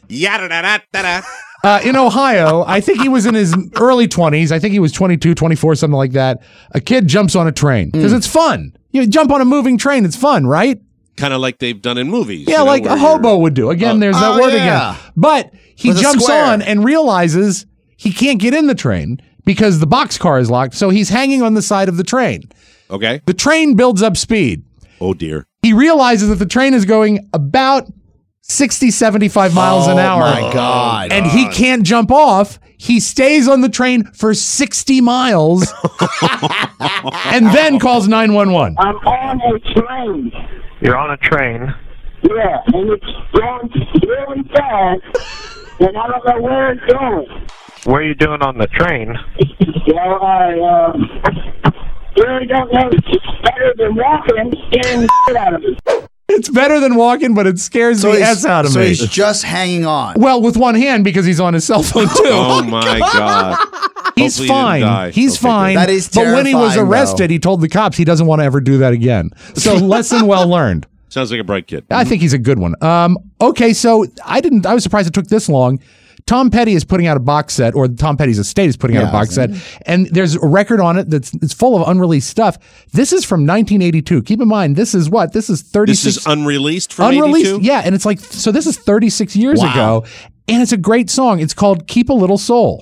Yada-da-da-da-da. In Ohio, I think he was in his early 20s. I think he was 22, 24, something like that. A kid jumps on a train because it's fun. You jump on a moving train. It's fun, right? Kind of like they've done in movies. Yeah, like a hobo would do. Again, there's that word again. But he jumps on and realizes he can't get in the train because the boxcar is locked. So he's hanging on the side of the train. Okay. The train builds up speed. Oh, dear. He realizes that the train is going about 60, 75 miles an hour. Oh, my God. And he can't jump off. He stays on the train for 60 miles and then calls 911. I'm on a train. You're on a train. Yeah, and it's going really fast, and I don't know where it's going. What are you doing on the train? Well, I really don't know. It's better than walking, scaring the shit out of me. It's better than walking, but it scares the S out of me. So he's just hanging on. Well, with one hand because he's on his cell phone too. Oh my God. He's Hopefully he didn't fine. die. He's fine. That is But when he was terrifying, arrested, though. he told the cops he doesn't want to ever do that again. So lesson well learned. Sounds like a bright kid. I think he's a good one. Okay, so I was surprised it took this long. Tom Petty is putting out a box set, or Tom Petty's estate is putting out a box set, and there's a record on it it's full of unreleased stuff. This is from 1982. Keep in mind, this is 36. This is unreleased from unreleased, 82? yeah, and it's like, so this is 36 years ago, and it's a great song. It's called Keep a Little Soul.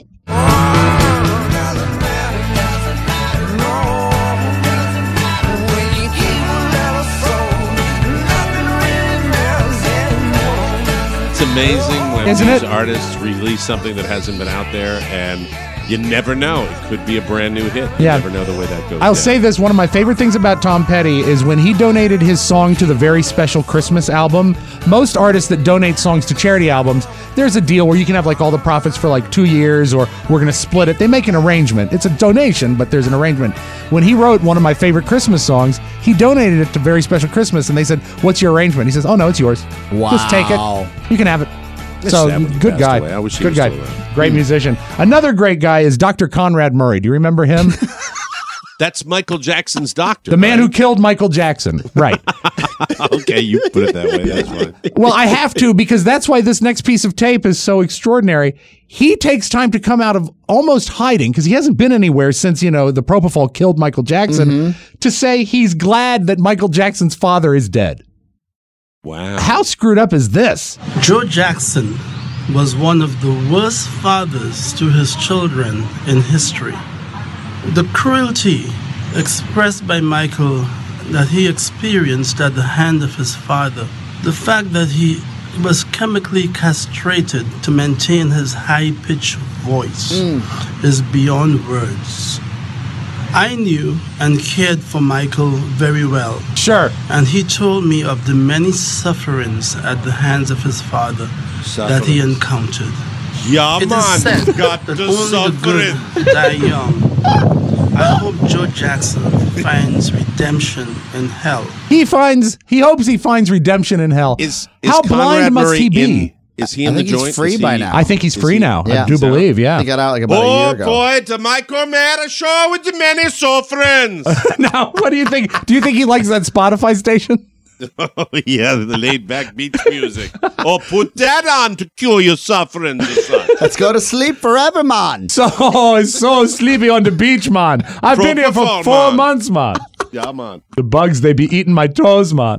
It's amazing when Isn't these it? artists release something that hasn't been out there, and you never know. It could be a brand new hit. You Yeah. never know the way that goes I'll down. say this, one of my favorite things about Tom Petty is when he donated his song to the very special Christmas album. Most artists that donate songs to charity albums, there's a deal where you can have like all the profits for like 2 years, or we're going to split it. They make an arrangement. It's a donation, but there's an arrangement. When he wrote one of my favorite Christmas songs, he donated it to Very Special Christmas, and they said, "What's your arrangement?" He says, "Oh no, it's yours. Just take it. You can have it." So Sad when he good passed guy. away. I wish he Good was guy. still alive. Great musician. Another great guy is Dr. Conrad Murray. Do you remember him? That's Michael Jackson's doctor. The man who killed Michael Jackson. Right. Okay, you put it that way. That's fine. Well, I have to, because that's why this next piece of tape is so extraordinary. He takes time to come out of almost hiding, because he hasn't been anywhere since, the propofol killed Michael Jackson, to say he's glad that Michael Jackson's father is dead. Wow. How screwed up is this? Joe Jackson was one of the worst fathers to his children in history. The cruelty expressed by Michael that he experienced at the hand of his father, the fact that he was chemically castrated to maintain his high-pitched voice is beyond words. I knew and cared for Michael very well. Sure. And he told me of the many sufferings at the hands of his father that he encountered. Yeah, It man. is said Got that the only the good die young. I hope Joe Jackson finds redemption in hell. He hopes he finds redemption in hell. How blind Conrad must Murray he be? Is he in the joint? He's free by now. I think he's free now. I do believe, yeah. He got out like about a year ago. Boy, the Michael Mara show with the many sufferings. Now, what do you think? Do you think he likes that Spotify station? Oh, yeah, the laid-back beats music. Oh, put that on to cure your sufferings. Let's go to sleep forever, man. It's so sleepy on the beach, man. I've been here for Propofol, 4 man. months, man. Yeah, man. The bugs, they be eating my toes, man.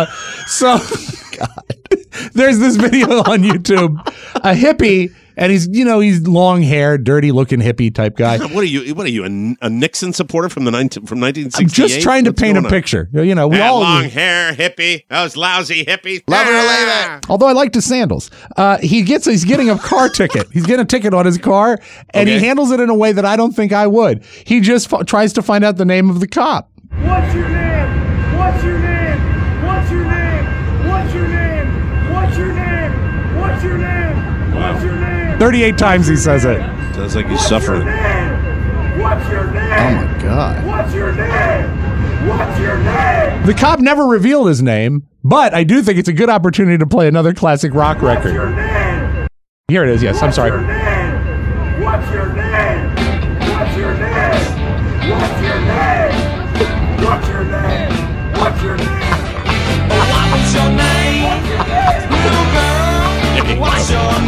There's this video on YouTube. A hippie, and he's long hair, dirty looking hippie type guy. What are you, a Nixon supporter from 1968? I'm just trying to What's paint a going on? picture. We That all long hair hippie, those lousy hippies. Love it or leave it. Although I like the sandals. He's getting a car ticket. He's getting a ticket on his car, and he handles it in a way that I don't think I would. He just tries to find out the name of the cop. What's your name? What's your name? What's your name? What's your name? What's your name? What's your name? What's your name? 38 times he says it. Sounds like he's suffering. What's your name? Oh my God. What's your name? What's your name? The cop never revealed his name, but I do think it's a good opportunity to play another classic rock record. Here it is. Yes, I'm sorry. What's your name? What's your name? What's your name? What's your name? What's your name? What's your name? Little girl, what's your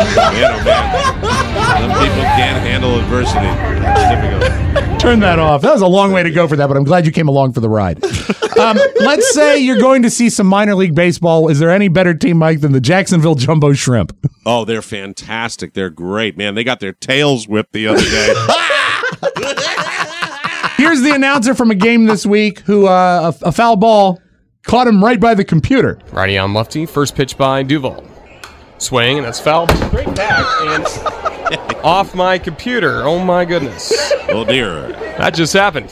Man, oh man. Some people can't handle adversity. It's difficult. Turn that off. That was a long way to go for that, but I'm glad you came along for the ride. Let's say you're going to see some minor league baseball. Is there any better team, Mike, than the Jacksonville Jumbo Shrimp? Oh, they're fantastic. They're great, man. They got their tails whipped the other day. Here's the announcer from a game this week who a foul ball caught him right by the computer. Righty on lefty. First pitch by Duval. Swing, and that's foul straight back and off my computer. Oh, my goodness. Oh, dear. That just happened.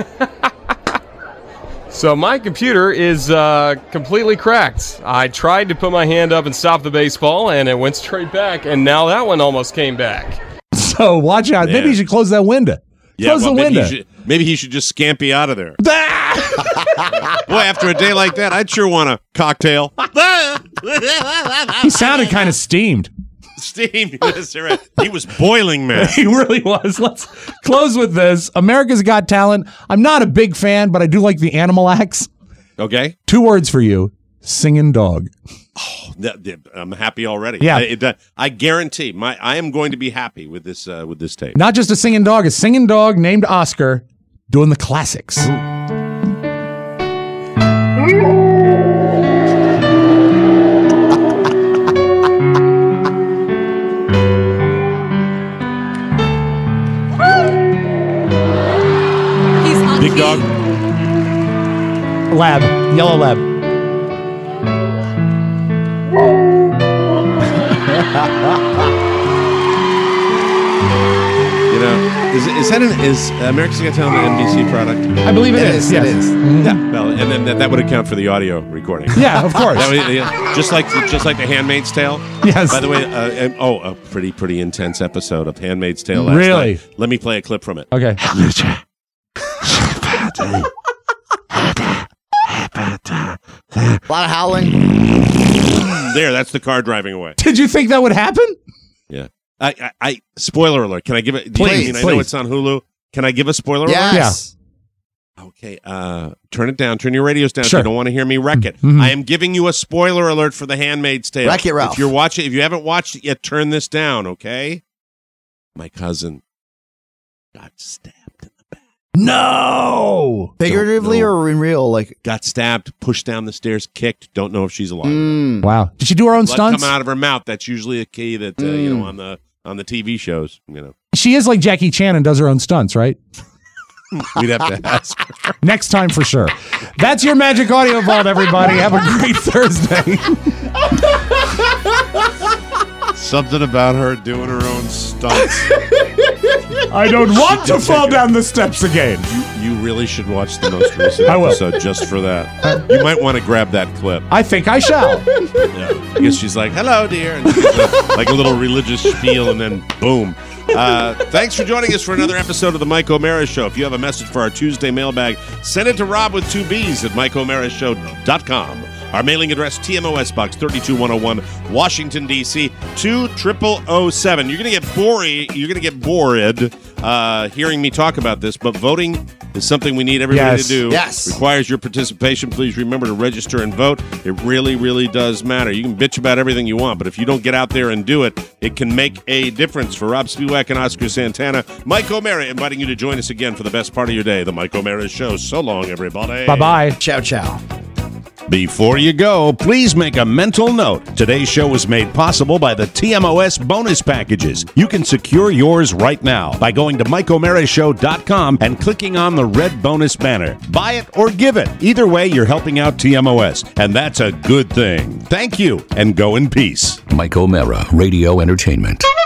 So my computer is completely cracked. I tried to put my hand up and stop the baseball, and it went straight back, and now that one almost came back. So watch out. Maybe you should close that window. Close the window. Maybe he should just scampi out of there. Boy, after a day like that, I'd sure want a cocktail. He sounded kind of steamed. Steamed. He was boiling, man. He really was. Let's close with this. America's Got Talent. I'm not a big fan, but I do like the animal acts. Okay. 2 words for you. Singing dog. Oh, I'm happy already. Yeah. I guarantee I am going to be happy with this tape. Not just a singing dog named Oscar doing the classics. Big dog. Lab. Yellow lab. You know, is America's Got Talent an NBC product? I believe it is. Yes. It is. Mm-hmm. Yeah. Well, and then that would account for the audio recording. Yeah, of course. Just like The Handmaid's Tale. Yes. By the way, a pretty intense episode of Handmaid's Tale last Really? night. Let me play a clip from it. Okay. A lot of howling. There, that's the car driving away. Did you think that would happen? Yeah. I spoiler alert. Can I give it? Please. I know it's on Hulu. Can I give a spoiler alert? Yes. Yeah. Okay. Turn it down. Turn your radios down. Sure. If you don't want to hear me wreck it. Mhm. I am giving you a spoiler alert for The Handmaid's Tale. Wreck it, Ralph. If you haven't watched it yet, turn this down. Okay. My cousin got stabbed in the back. No. Figuratively or in real? Like got stabbed, pushed down the stairs, kicked. Don't know if she's alive. Wow. Did she do her own Blood stunts? coming out of her mouth. That's usually a key that on the TV shows. You know, She is like Jackie Chan and does her own stunts, right? we'd have to ask her. Next time for sure. That's your Magic Audio Vault, everybody. Have a great Thursday. Something about her doing her own stunts. I don't want to fall down the steps again. You really should watch the most recent I will. episode just for that. You might want to grab that clip. I think I shall. Yeah. I guess she's like, "Hello, dear," and she gives like a little religious spiel, and then boom. Thanks for joining us for another episode of the Mike O'Mara Show. If you have a message for our Tuesday mailbag, send it to Rob with 2 B's at MikeO'MaraShow.com. Our mailing address, TMOS Box 32101, Washington, D.C. 20007. You're going to get bored hearing me talk about this, but voting is something we need everybody to do. Yes. Requires your participation. Please remember to register and vote. It really, really does matter. You can bitch about everything you want, but if you don't get out there and do it, it can make a difference. For Rob Spiewak and Oscar Santana, Mike O'Mara inviting you to join us again for the best part of your day, the Mike O'Mara Show. So long, everybody. Bye-bye. Ciao, ciao. Before you go, please make a mental note. Today's show was made possible by the TMOS bonus packages. You can secure yours right now by going to MikeO'MaraShow.com and clicking on the red bonus banner. Buy it or give it. Either way, you're helping out TMOS, and that's a good thing. Thank you, and go in peace. Mike O'Mara, Radio Entertainment.